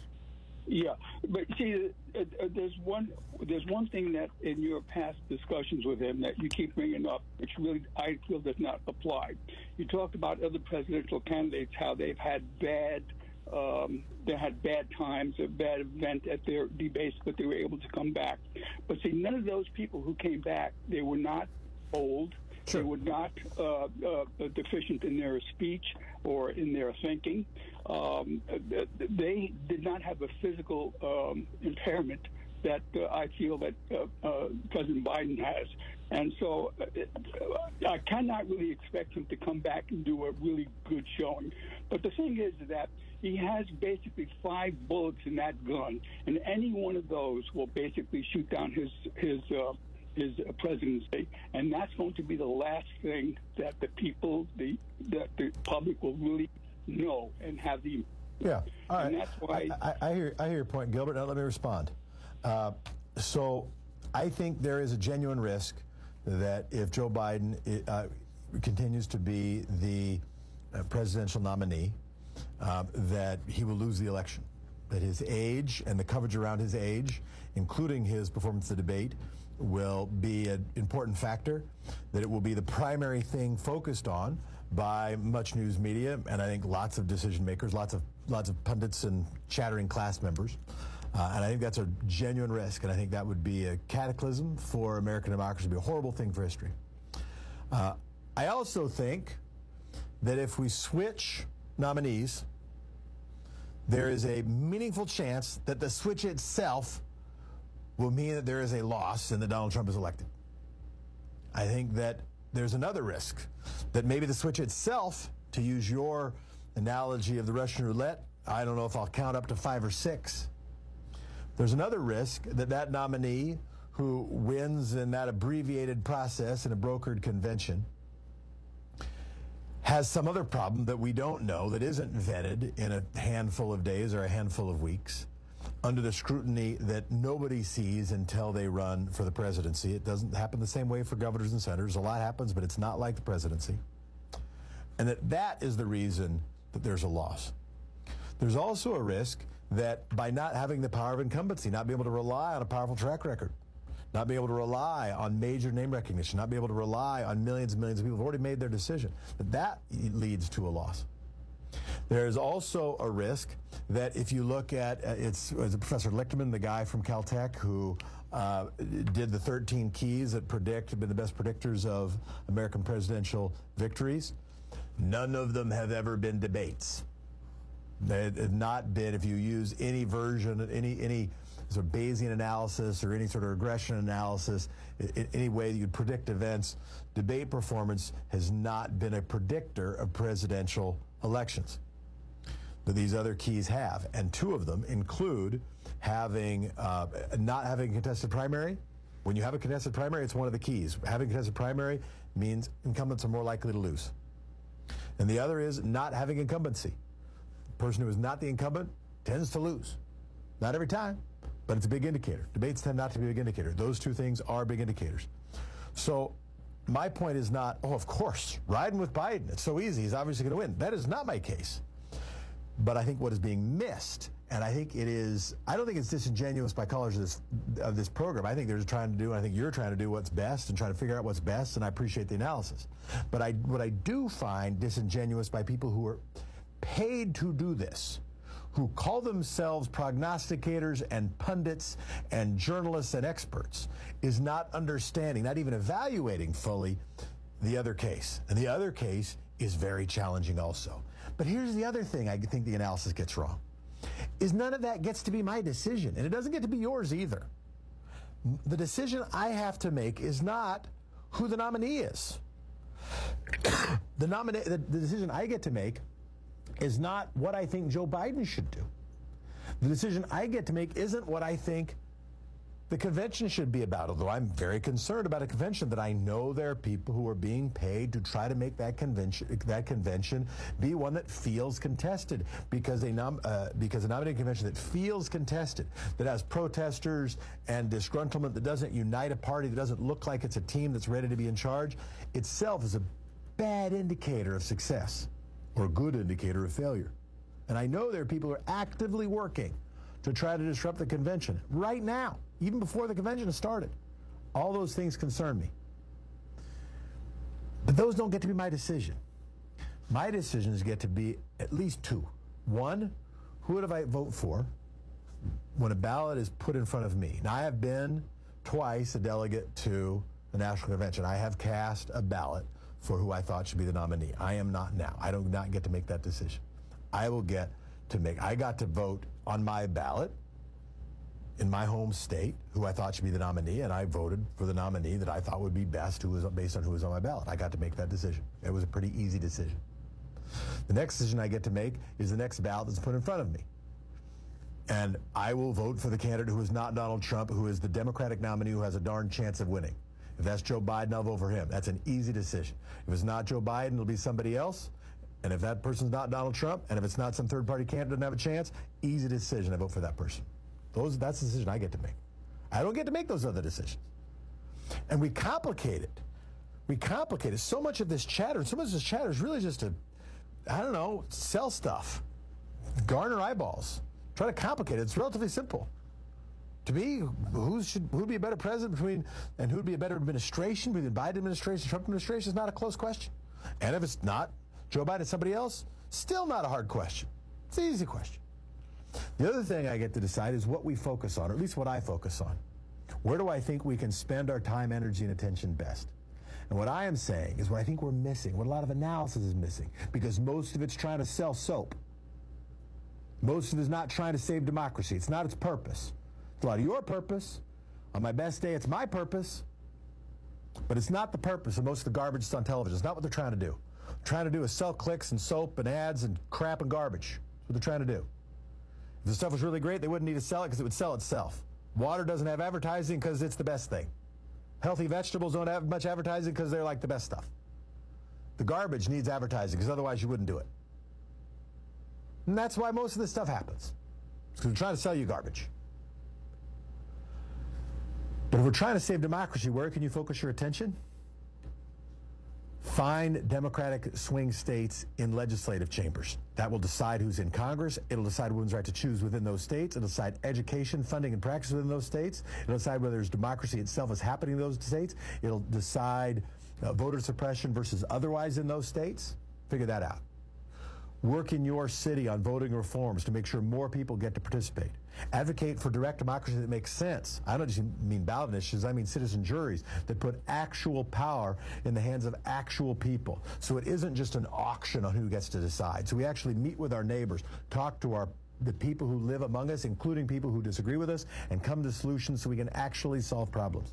Yeah, but see, uh, uh, there's one there's one thing that in your past discussions with him that you keep bringing up, which really I feel does not apply. You talked about other presidential candidates, how they've had bad um, they had bad times, a bad event at their debates, but they were able to come back. But see, none of those people who came back, they were not old. Sure. They were not uh, uh, deficient in their speech or in their thinking. Um, they did not have a physical um, impairment that uh, I feel that uh, uh, President Biden has. And so uh, I cannot really expect him to come back and do a really good showing. But the thing is that he has basically five bullets in that gun, and any one of those will basically shoot down his his uh, his presidency, and that's going to be the last thing that the people, the that the public will really know and have the. Yeah, all right. And that's why I, I, I hear I hear your point, Gilbert. Now let me respond. Uh, so I think there is a genuine risk that if Joe Biden uh, continues to be the uh, presidential nominee, uh, that he will lose the election. That his age and the coverage around his age, including his performance in the debate, will be an important factor, that it will be the primary thing focused on by much news media, and I think lots of decision makers, lots of lots of pundits and chattering class members. Uh, and I think that's a genuine risk, and I think that would be a cataclysm for American democracy, it would be a horrible thing for history. Uh, I also think that if we switch nominees, there is a meaningful chance that the switch itself will mean that there is a loss and that Donald Trump is elected. I think that there's another risk, that maybe the switch itself, to use your analogy of the Russian roulette, I don't know if I'll count up to five or six. There's another risk that that nominee who wins in that abbreviated process in a brokered convention has some other problem that we don't know, that isn't vetted in a handful of days or a handful of weeks, under the scrutiny that nobody sees until they run for the presidency. It doesn't happen the same way for governors and senators. A lot happens, but it's not like the presidency. And that that is the reason that there's a loss. There's also a risk that by not having the power of incumbency, not being able to rely on a powerful track record, not being able to rely on major name recognition, not being able to rely on millions and millions of people who've already made their decision. But that leads to a loss. There is also a risk that if you look at, uh, it's, it's Professor Lichterman, the guy from Caltech, who uh, did the thirteen keys that predict, have been the best predictors of American presidential victories. None of them have ever been debates. They have not been, if you use any version, any any sort of Bayesian analysis or any sort of regression analysis, in any way that you'd predict events, debate performance has not been a predictor of presidential elections. But these other keys have, and two of them include having uh, not having a contested primary. When you have a contested primary, it's one of the keys. Having a contested primary means incumbents are more likely to lose. And the other is not having incumbency. The person who is not the incumbent tends to lose. Not every time, but it's a big indicator. Debates tend not to be a big indicator. Those two things are big indicators. So my point is not, oh, of course, riding with Biden, it's so easy, he's obviously going to win. That is not my case. But I think what is being missed, and I think it is, I don't think it's disingenuous by callers of this, of this program. I think they're trying to do, and I think you're trying to do what's best and trying to figure out what's best, and I appreciate the analysis. But I, what I do find disingenuous by people who are paid to do this, who call themselves prognosticators and pundits and journalists and experts, is not understanding, not even evaluating fully the other case. And the other case is very challenging also. But here's the other thing I think the analysis gets wrong, is none of that gets to be my decision, and it doesn't get to be yours either. The decision I have to make is not who the nominee is. the, nomina- the, the decision I get to make is not what I think Joe Biden should do. The decision I get to make isn't what I think the convention should be about, although I'm very concerned about a convention that I know there are people who are being paid to try to make that convention that convention be one that feels contested, because a nom- uh, because a nominating convention that feels contested, that has protesters and disgruntlement, that doesn't unite a party, that doesn't look like it's a team that's ready to be in charge, itself is a bad indicator of success or a good indicator of failure. And I know there are people who are actively working to try to disrupt the convention right now, even before the convention has started. All those things concern me. But those don't get to be my decision. My decisions get to be at least two. One, who would I vote for when a ballot is put in front of me? Now, I have been twice a delegate to the National Convention. I have cast a ballot for who I thought should be the nominee. I am not now. I do not get to make that decision. I will get to make, I got to vote on my ballot in my home state who I thought should be the nominee, and I voted for the nominee that I thought would be best, who was based on who was on my ballot. I got to make that decision. It was a pretty easy decision. The next decision I get to make is the next ballot that's put in front of me. And I will vote for the candidate who is not Donald Trump, who is the Democratic nominee who has a darn chance of winning. If that's Joe Biden, I'll vote for him. That's an easy decision. If it's not Joe Biden, it'll be somebody else. And if that person's not Donald Trump, and if it's not some third-party candidate that doesn't have a chance, easy decision. I vote for that person. Those, that's the decision I get to make. I don't get to make those other decisions. And we complicate it. We complicate it. So much of this chatter, so much of this chatter is really just to, I don't know, sell stuff, garner eyeballs, try to complicate it. It's relatively simple. To me, who should who'd be a better president between, and who'd be a better administration between the Biden administration, Trump administration is not a close question. And if it's not Joe Biden, somebody else, still not a hard question. It's an easy question. The other thing I get to decide is what we focus on, or at least what I focus on. Where do I think we can spend our time, energy, and attention best? And what I am saying is what I think we're missing, what a lot of analysis is missing, because most of it's trying to sell soap. Most of it is not trying to save democracy. It's not its purpose. It's a lot of your purpose. On my best day, it's my purpose. But it's not the purpose of most of the garbage that's on television. It's not what they're trying to do. What they're trying to do is sell clicks and soap and ads and crap and garbage. That's what they're trying to do. If the stuff was really great, they wouldn't need to sell it because it would sell itself. Water doesn't have advertising because it's the best thing. Healthy vegetables don't have much advertising because they're like the best stuff. The garbage needs advertising because otherwise you wouldn't do it. And that's why most of this stuff happens. It's because we're trying to sell you garbage. But if we're trying to save democracy, where can you focus your attention? Find Democratic swing states in legislative chambers. That will decide who's in Congress. It'll decide women's right to choose within those states. It'll decide education, funding, and practice within those states. It'll decide whether there's democracy itself is happening in those states. It'll decide uh, voter suppression versus otherwise in those states. Figure that out. Work in your city on voting reforms to make sure more people get to participate. Advocate for direct democracy that makes sense. I don't just mean ballot initiatives, I mean citizen juries that put actual power in the hands of actual people. So it isn't just an auction on who gets to decide. So we actually meet with our neighbors, talk to our the people who live among us, including people who disagree with us, and come to solutions so we can actually solve problems.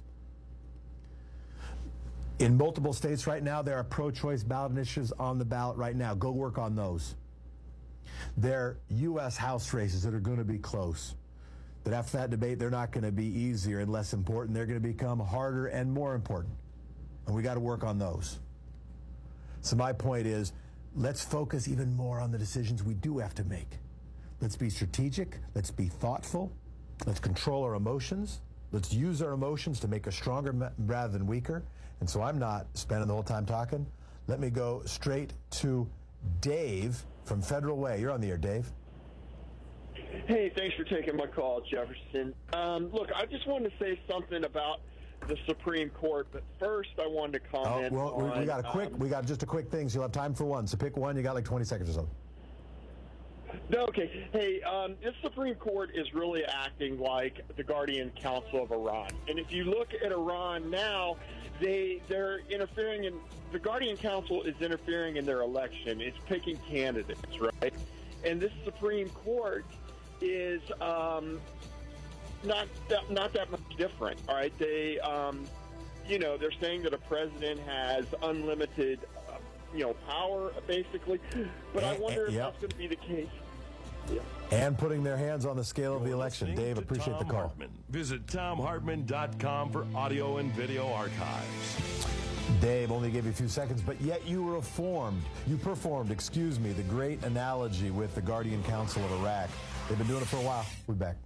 In multiple states right now, there are pro-choice ballot initiatives on the ballot right now. Go work on those. There are U S House races that are going to be close. That after that debate, they're not going to be easier and less important. They're going to become harder and more important. And we got to work on those. So my point is, let's focus even more on the decisions we do have to make. Let's be strategic. Let's be thoughtful. Let's control our emotions. Let's use our emotions to make us stronger rather than weaker. And so I'm not spending the whole time talking. Let me go straight to Dave from Federal Way. You're on the air, Dave. Hey, thanks for taking my call, Jefferson. Um, look, I just wanted to say something about the Supreme Court, but first I wanted to comment oh, well, on... we got a quick, um, we got just a quick thing, so you'll have time for one. So pick one. You got like twenty seconds or something. Okay. Hey, um, this Supreme Court is really acting like the Guardian Council of Iran. And if you look at Iran now, they, they're interfering in, the Guardian Council is interfering in their election. It's picking candidates, right? And this Supreme Court is um, not, that, not that much different, all right? They, um, you know, they're saying that a president has unlimited, uh, you know, power, basically. But I wonder if yep. that's going to be the case. Yeah. And putting their hands on the scale of the election. Dave, appreciate the call. Hartman. Visit tom hartman dot com for audio and video archives. Dave, only gave you a few seconds, but yet you reformed, you performed, excuse me, the great analogy with the Guardian Council of Iraq. They've been doing it for a while. We'll be back.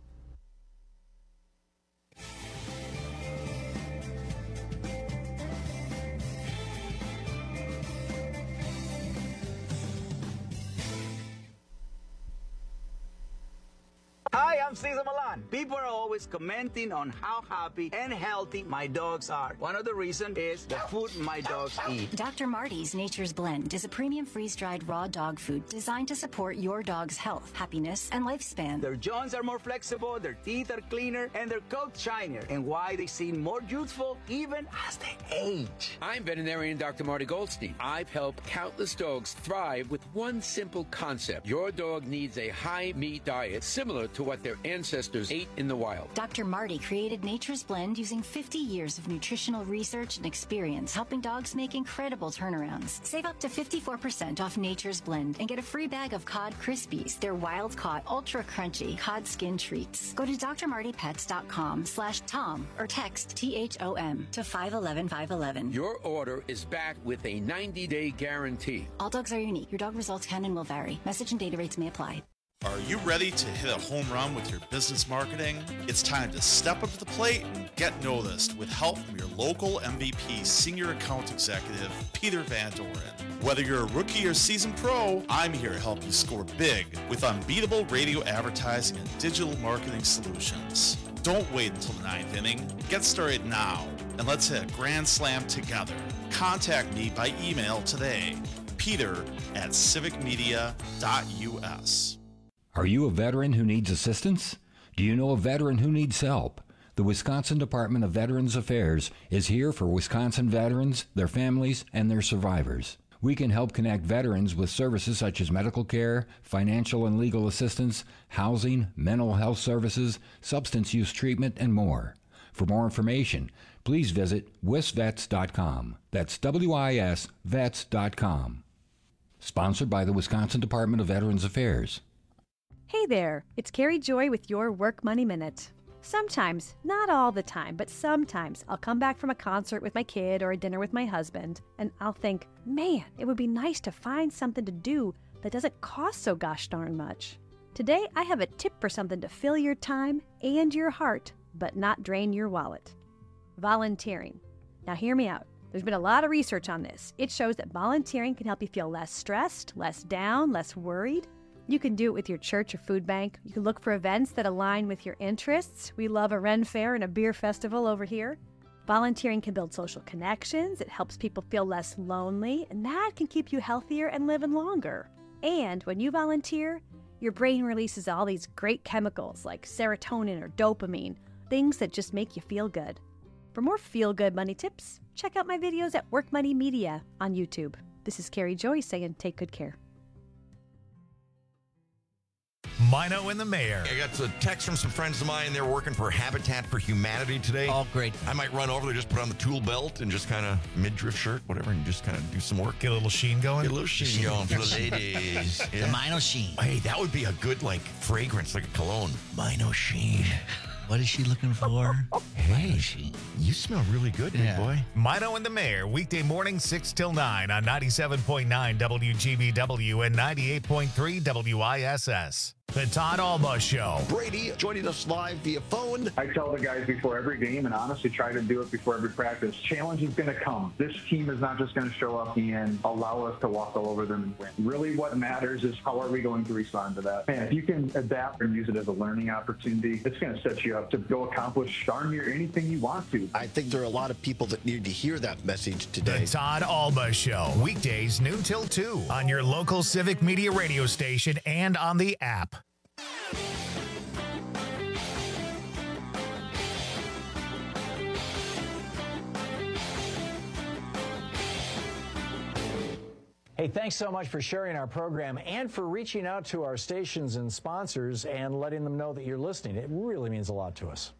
Hi, I'm Cesar Milan. People are always commenting on how happy and healthy my dogs are. One of the reasons is the food my dogs eat. Doctor Marty's Nature's Blend is a premium freeze-dried raw dog food designed to support your dog's health, happiness, and lifespan. Their jaws are more flexible, their teeth are cleaner, and their coats shinier. And why they seem more youthful even as they age. I'm veterinarian Doctor Marty Goldstein. I've helped countless dogs thrive with one simple concept. Your dog needs a high-meat diet similar to what their ancestors ate in the wild. Doctor Marty created Nature's Blend using fifty years of nutritional research and experience, helping dogs make incredible turnarounds. Save up to fifty-four percent off Nature's Blend and get a free bag of Cod Krispies, their wild-caught, ultra-crunchy cod skin treats. Go to d r marty pets dot com slash Tom or text T H O M to five one one five one one. Your order is backed with a ninety-day guarantee. All dogs are unique. Your dog results can and will vary. Message and data rates may apply. Are you ready to hit a home run with your business marketing? It's time to step up to the plate and get noticed with help from your local M V P Senior Account Executive, Peter Van Doren. Whether you're a rookie or seasoned pro, I'm here to help you score big with unbeatable radio advertising and digital marketing solutions. Don't wait until the ninth inning. Get started now, and let's hit a grand slam together. Contact me by email today, peter at civic media dot u s. Are you a veteran who needs assistance? Do you know a veteran who needs help? The Wisconsin Department of Veterans Affairs is here for Wisconsin veterans, their families, and their survivors. We can help connect veterans with services such as medical care, financial and legal assistance, housing, mental health services, substance use treatment, and more. For more information, please visit wis vets dot com. That's W I S vets dot com. Sponsored by the Wisconsin Department of Veterans Affairs. Hey there, it's Carrie Joy with your Work Money Minute. Sometimes, not all the time, but sometimes I'll come back from a concert with my kid or a dinner with my husband, and I'll think, man, it would be nice to find something to do that doesn't cost so gosh darn much. Today, I have a tip for something to fill your time and your heart, but not drain your wallet. Volunteering. Now hear me out. There's been a lot of research on this. It shows that volunteering can help you feel less stressed, less down, less worried. You can do it with your church or food bank. You can look for events that align with your interests. We love a Ren Fair and a beer festival over here. Volunteering can build social connections. It helps people feel less lonely, and that can keep you healthier and living longer. And when you volunteer, your brain releases all these great chemicals like serotonin or dopamine, things that just make you feel good. For more feel-good money tips, check out my videos at Work Money Media on YouTube. This is Carrie Joy saying take good care. Mino and the Mayor. I got a text from some friends of mine. They're working for Habitat for Humanity today. Oh, great. I might run over there, just put on the tool belt and just kind of midriff shirt, whatever, and just kind of do some work. Get a little sheen going? Get a little sheen going for the ladies. Yeah. The Mino Sheen. Hey, that would be a good, like, fragrance, like a cologne. Mino Sheen. What is she looking for? Hey, she, you smell really good, Yeah. big boy. Mino and the Mayor, weekday morning six till nine on ninety-seven point nine W G B W and ninety-eight point three W I S S. The Todd Alba Show. Brady joining us live via phone. I tell the guys before every game, and honestly try to do it before every practice, challenge is going to come. This team is not just going to show up and allow us to walk all over them and win. Really what matters is how are we going to respond to that. And if you can adapt and use it as a learning opportunity, it's going to set you up to go accomplish darn near anything you want to. I think there are a lot of people that need to hear that message today. The Todd Alba Show. Weekdays noon till two on your local Civic Media radio station and on the app. Hey, thanks so much for sharing our program and for reaching out to our stations and sponsors and letting them know that you're listening. It really means a lot to us.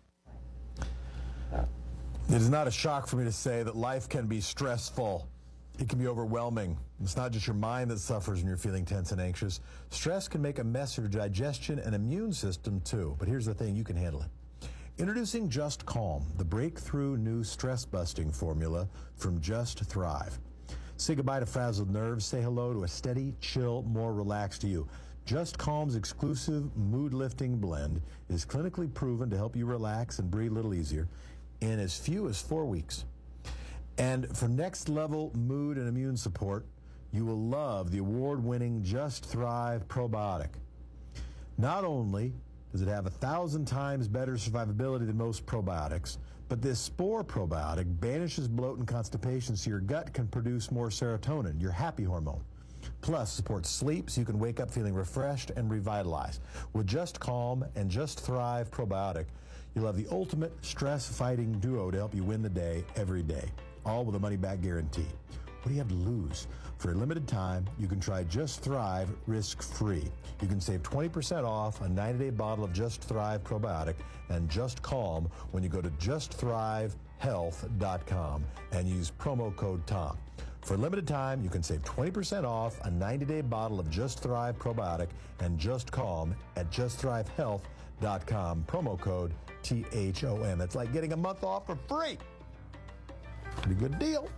It is not a shock for me to say that life can be stressful. It can be overwhelming. It's not just your mind that suffers when you're feeling tense and anxious. Stress can make a mess of your digestion and immune system too. But here's the thing, you can handle it. Introducing Just Calm, the breakthrough new stress-busting formula from Just Thrive. Say goodbye to frazzled nerves. Say hello to a steady, chill, more relaxed you. Just Calm's exclusive mood-lifting blend is clinically proven to help you relax and breathe a little easier in as few as four weeks. And for next-level mood and immune support, you will love the award-winning Just Thrive Probiotic. Not only does it have a thousand times better survivability than most probiotics, but this spore probiotic banishes bloat and constipation so your gut can produce more serotonin, your happy hormone. Plus, supports sleep so you can wake up feeling refreshed and revitalized. With Just Calm and Just Thrive Probiotic, you'll have the ultimate stress-fighting duo to help you win the day every day, all with a money-back guarantee. What do you have to lose? For a limited time, you can try Just Thrive risk-free. You can save twenty percent off a ninety-day bottle of Just Thrive Probiotic and Just Calm when you go to just thrive health dot com and use promo code TOM. For a limited time, you can save twenty percent off a ninety-day bottle of Just Thrive Probiotic and Just Calm at just thrive health dot com, promo code T H O M. That's like getting a month off for free. Pretty good deal.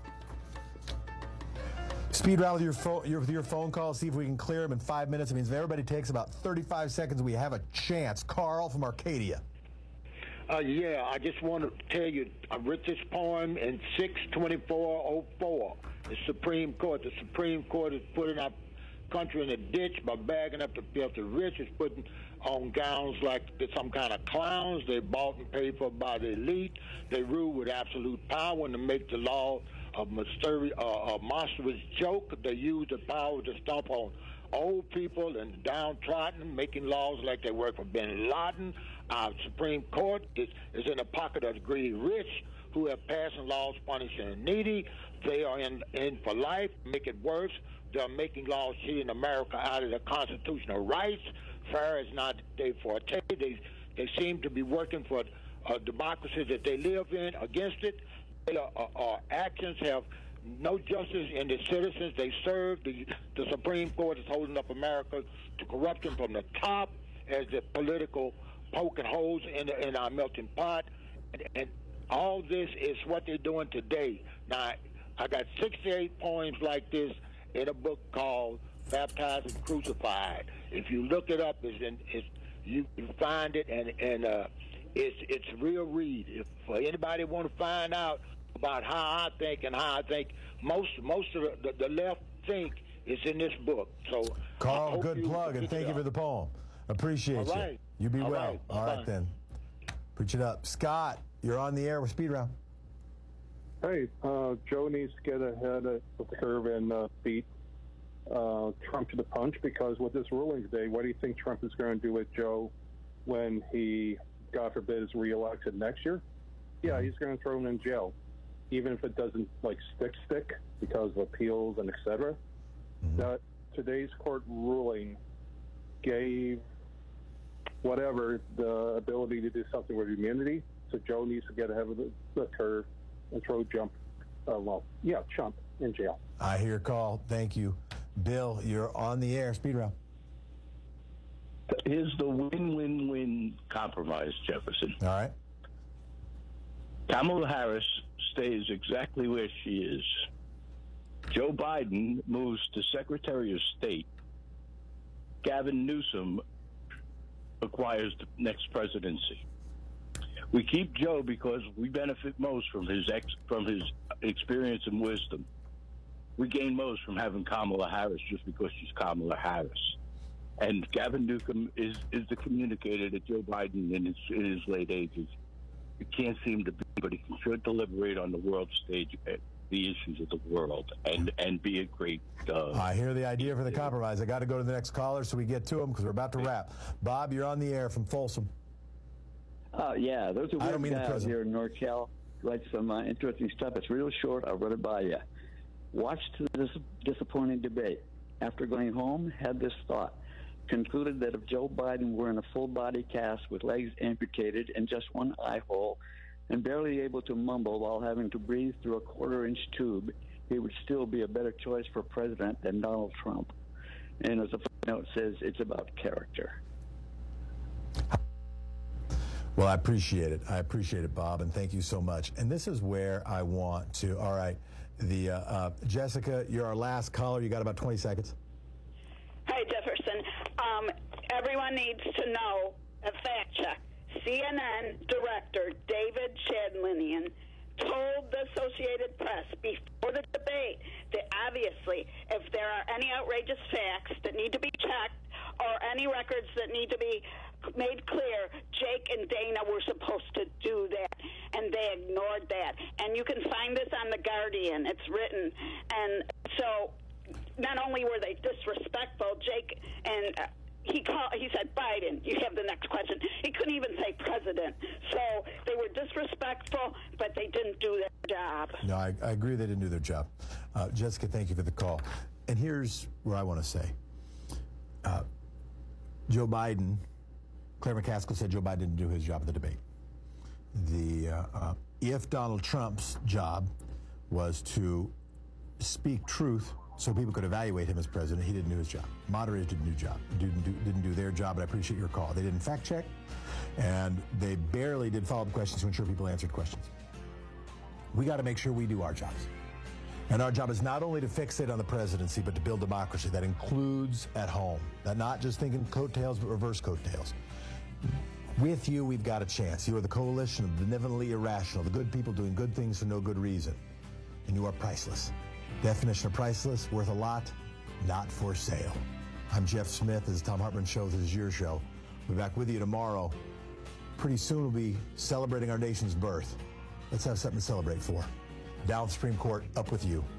Speed round with your, phone, your, with your phone call. See if we can clear them in five minutes. It means if everybody takes about thirty-five seconds, we have a chance. Carl from Arcadia. Uh, yeah, I just want to tell you, I wrote this poem in six twenty-four oh four. The Supreme Court. The Supreme Court is putting our country in a ditch by bagging up the filthy rich. It's putting on gowns like they're some kind of clowns. They bought and paid for by the elite. They rule with absolute power and to make the law a, mysteri- uh, a monstrous joke. They use the power to stomp on old people and downtrodden, making laws like they work for bin Laden. Our Supreme Court is, is in the pocket of the greedy rich who have passed laws punishing the needy. They are in, in for life. Make it worse, they're making laws cheating America out of their constitutional rights. Fair is not their forte. They, they seem to be working for a democracy that they live in against it. Their uh, uh, actions have no justice in the citizens they serve. The, the Supreme Court is holding up America to corruption from the top as the political poking holes in, the, in our melting pot. And, and all this is what they're doing today. Now, I got sixty-eight poems like this in a book called Baptized and Crucified. If you look it up, it's in, it's, you can find it, and, and uh, it's it's real read. If for anybody want to find out about how I think and how I think most most of the, the, the left think is in this book. So, Carl, good plug, and thank you for the poem. Appreciate All right. you. You be All well. right. All right, then. Preach it up. Scott, you're on the air with Speed Round. Hey, uh, Joe needs to get ahead of the curve and uh, beat uh, Trump to the punch, because with this ruling today, what do you think Trump is going to do with Joe when he, God forbid, is reelected next year? Yeah, he's going to throw him in jail, even if it doesn't, like, stick stick because of appeals and et cetera. Mm-hmm. That today's court ruling gave whatever the ability to do something with immunity, so Joe needs to get ahead of the, the curve and throw jump, uh, well, yeah, Trump in jail. I hear your call. Thank you. Bill, you're on the air. Speed Round. Here's the win-win-win compromise, Jefferson. All right. Kamala Harris stays exactly where she is. Joe Biden moves to Secretary of State. Gavin Newsom acquires the next presidency. We keep Joe because we benefit most from his ex, from his experience and wisdom. We gain most from having Kamala Harris just because she's Kamala Harris. And Gavin Newsom is, is the communicator that Joe Biden in his, in his late ages he can't seem to be, but he can sure deliberate on the world stage at the issues of the world and, and be a great... Uh, I hear the idea for the compromise. I got to go to the next caller so we get to him because we're about to wrap. Bob, you're on the air from Folsom. Uh, yeah, there's a I don't weird mean the guy out prison. here in NorCal who writes some uh, interesting stuff. It's real short. I'll run it by you. Watched the dis- disappointing debate. After going home, had this thought. Concluded that if Joe Biden were in a full-body cast with legs amputated and just one eye hole and barely able to mumble while having to breathe through a quarter-inch tube, he would still be a better choice for president than Donald Trump. And as a footnote says, it's about character. Well, I appreciate it. I appreciate it, Bob, and thank you so much. And this is where I want to, all right, the uh, uh, Jessica, you're our last caller. You got about twenty seconds. Hi, Jefferson. Um, everyone needs to know, a fact check. C N N director David Shadlinian told the Associated Press before the debate that obviously if there are any outrageous facts that need to be checked or any records that need to be made clear, Jake and Dana were supposed to do that, and they ignored that. And you can find this on The Guardian. It's written. And so not only were they disrespectful, Jake and... Uh, He called. He said, Biden, you have the next question. He couldn't even say president. So they were disrespectful, but they didn't do their job. No, I, I agree they didn't do their job. Uh, Jessica, thank you for the call. And here's where I want to say. Uh, Joe Biden, Claire McCaskill said Joe Biden didn't do his job in the debate. The uh, uh, if Donald Trump's job was to speak truth so people could evaluate him as president, he didn't do his job. Moderators didn't do job, didn't do, didn't do their job, but I appreciate your call. They didn't fact check, and they barely did follow-up questions to ensure people answered questions. We got to make sure we do our jobs. And our job is not only to fixate on the presidency, but to build democracy. That includes at home. That not just thinking coattails, but reverse coattails. With you, we've got a chance. You are the coalition of benevolently irrational, the good people doing good things for no good reason. And you are priceless. Definition of priceless, worth a lot, not for sale. I'm Jeff Smith. This is Tom Hartman Show. This is your show. We'll be back with you tomorrow. Pretty soon we'll be celebrating our nation's birth. Let's have something to celebrate for. Down the Supreme Court, up with you.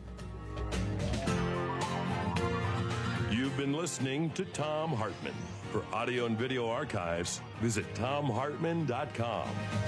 You've been listening to Tom Hartman. For audio and video archives, visit tom hartman dot com.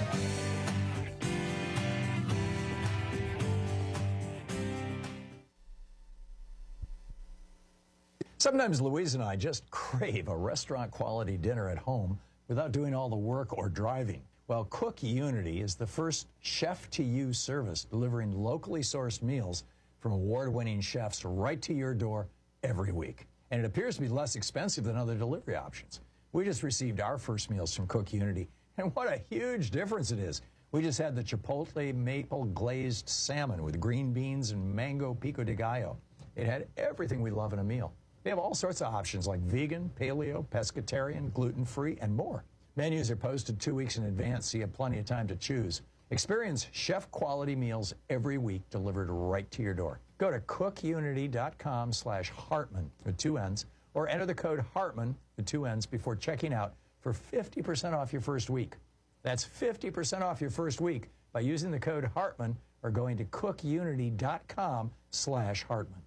Sometimes Louise and I just crave a restaurant-quality dinner at home without doing all the work or driving. Well, Cook Unity is the first chef-to-you service delivering locally sourced meals from award-winning chefs right to your door every week. And it appears to be less expensive than other delivery options. We just received our first meals from Cook Unity, and what a huge difference it is. We just had the Chipotle maple glazed salmon with green beans and mango pico de gallo. It had everything we love in a meal. They have all sorts of options like vegan, paleo, pescatarian, gluten-free, and more. Menus are posted two weeks in advance, so you have plenty of time to choose. Experience chef-quality meals every week delivered right to your door. Go to cookunity.com slash Hartman with two N's or enter the code Hartman with two N's before checking out for fifty percent off your first week. That's fifty percent off your first week by using the code Hartman or going to cookunity.com slash Hartman.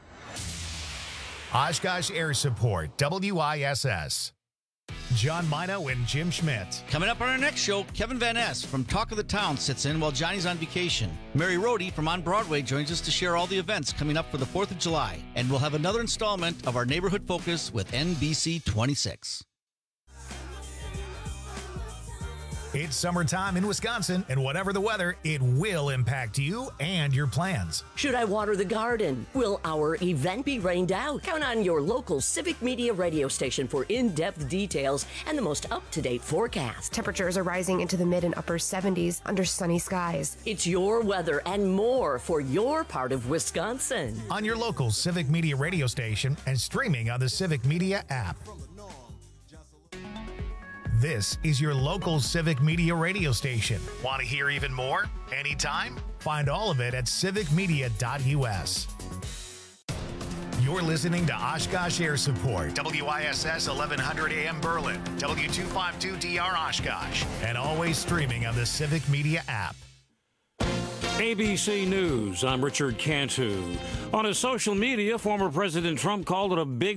Oshkosh Air Support, W I S S. John Mino and Jim Schmidt. Coming up on our next show, Kevin Van Ness from Talk of the Town sits in while Johnny's on vacation. Mary Rohde from On Broadway joins us to share all the events coming up for the fourth of July. And we'll have another installment of our Neighborhood Focus with N B C twenty-six. It's summertime in Wisconsin, and whatever the weather, it will impact you and your plans. Should I water the garden? Will our event be rained out? Count on your local Civic Media radio station for in-depth details and the most up-to-date forecast. Temperatures are rising into the mid and upper seventies under sunny skies. It's your weather and more for your part of Wisconsin. On your local Civic Media radio station and streaming on the Civic Media app. This is your local Civic Media radio station. Want to hear even more? Anytime? Find all of it at civic media dot U S. You're listening to Oshkosh Air Support, W I S S eleven hundred A M Berlin, W two fifty-two D R Oshkosh, and always streaming on the Civic Media app. A B C News, I'm Richard Cantu. On his social media, former President Trump called it a big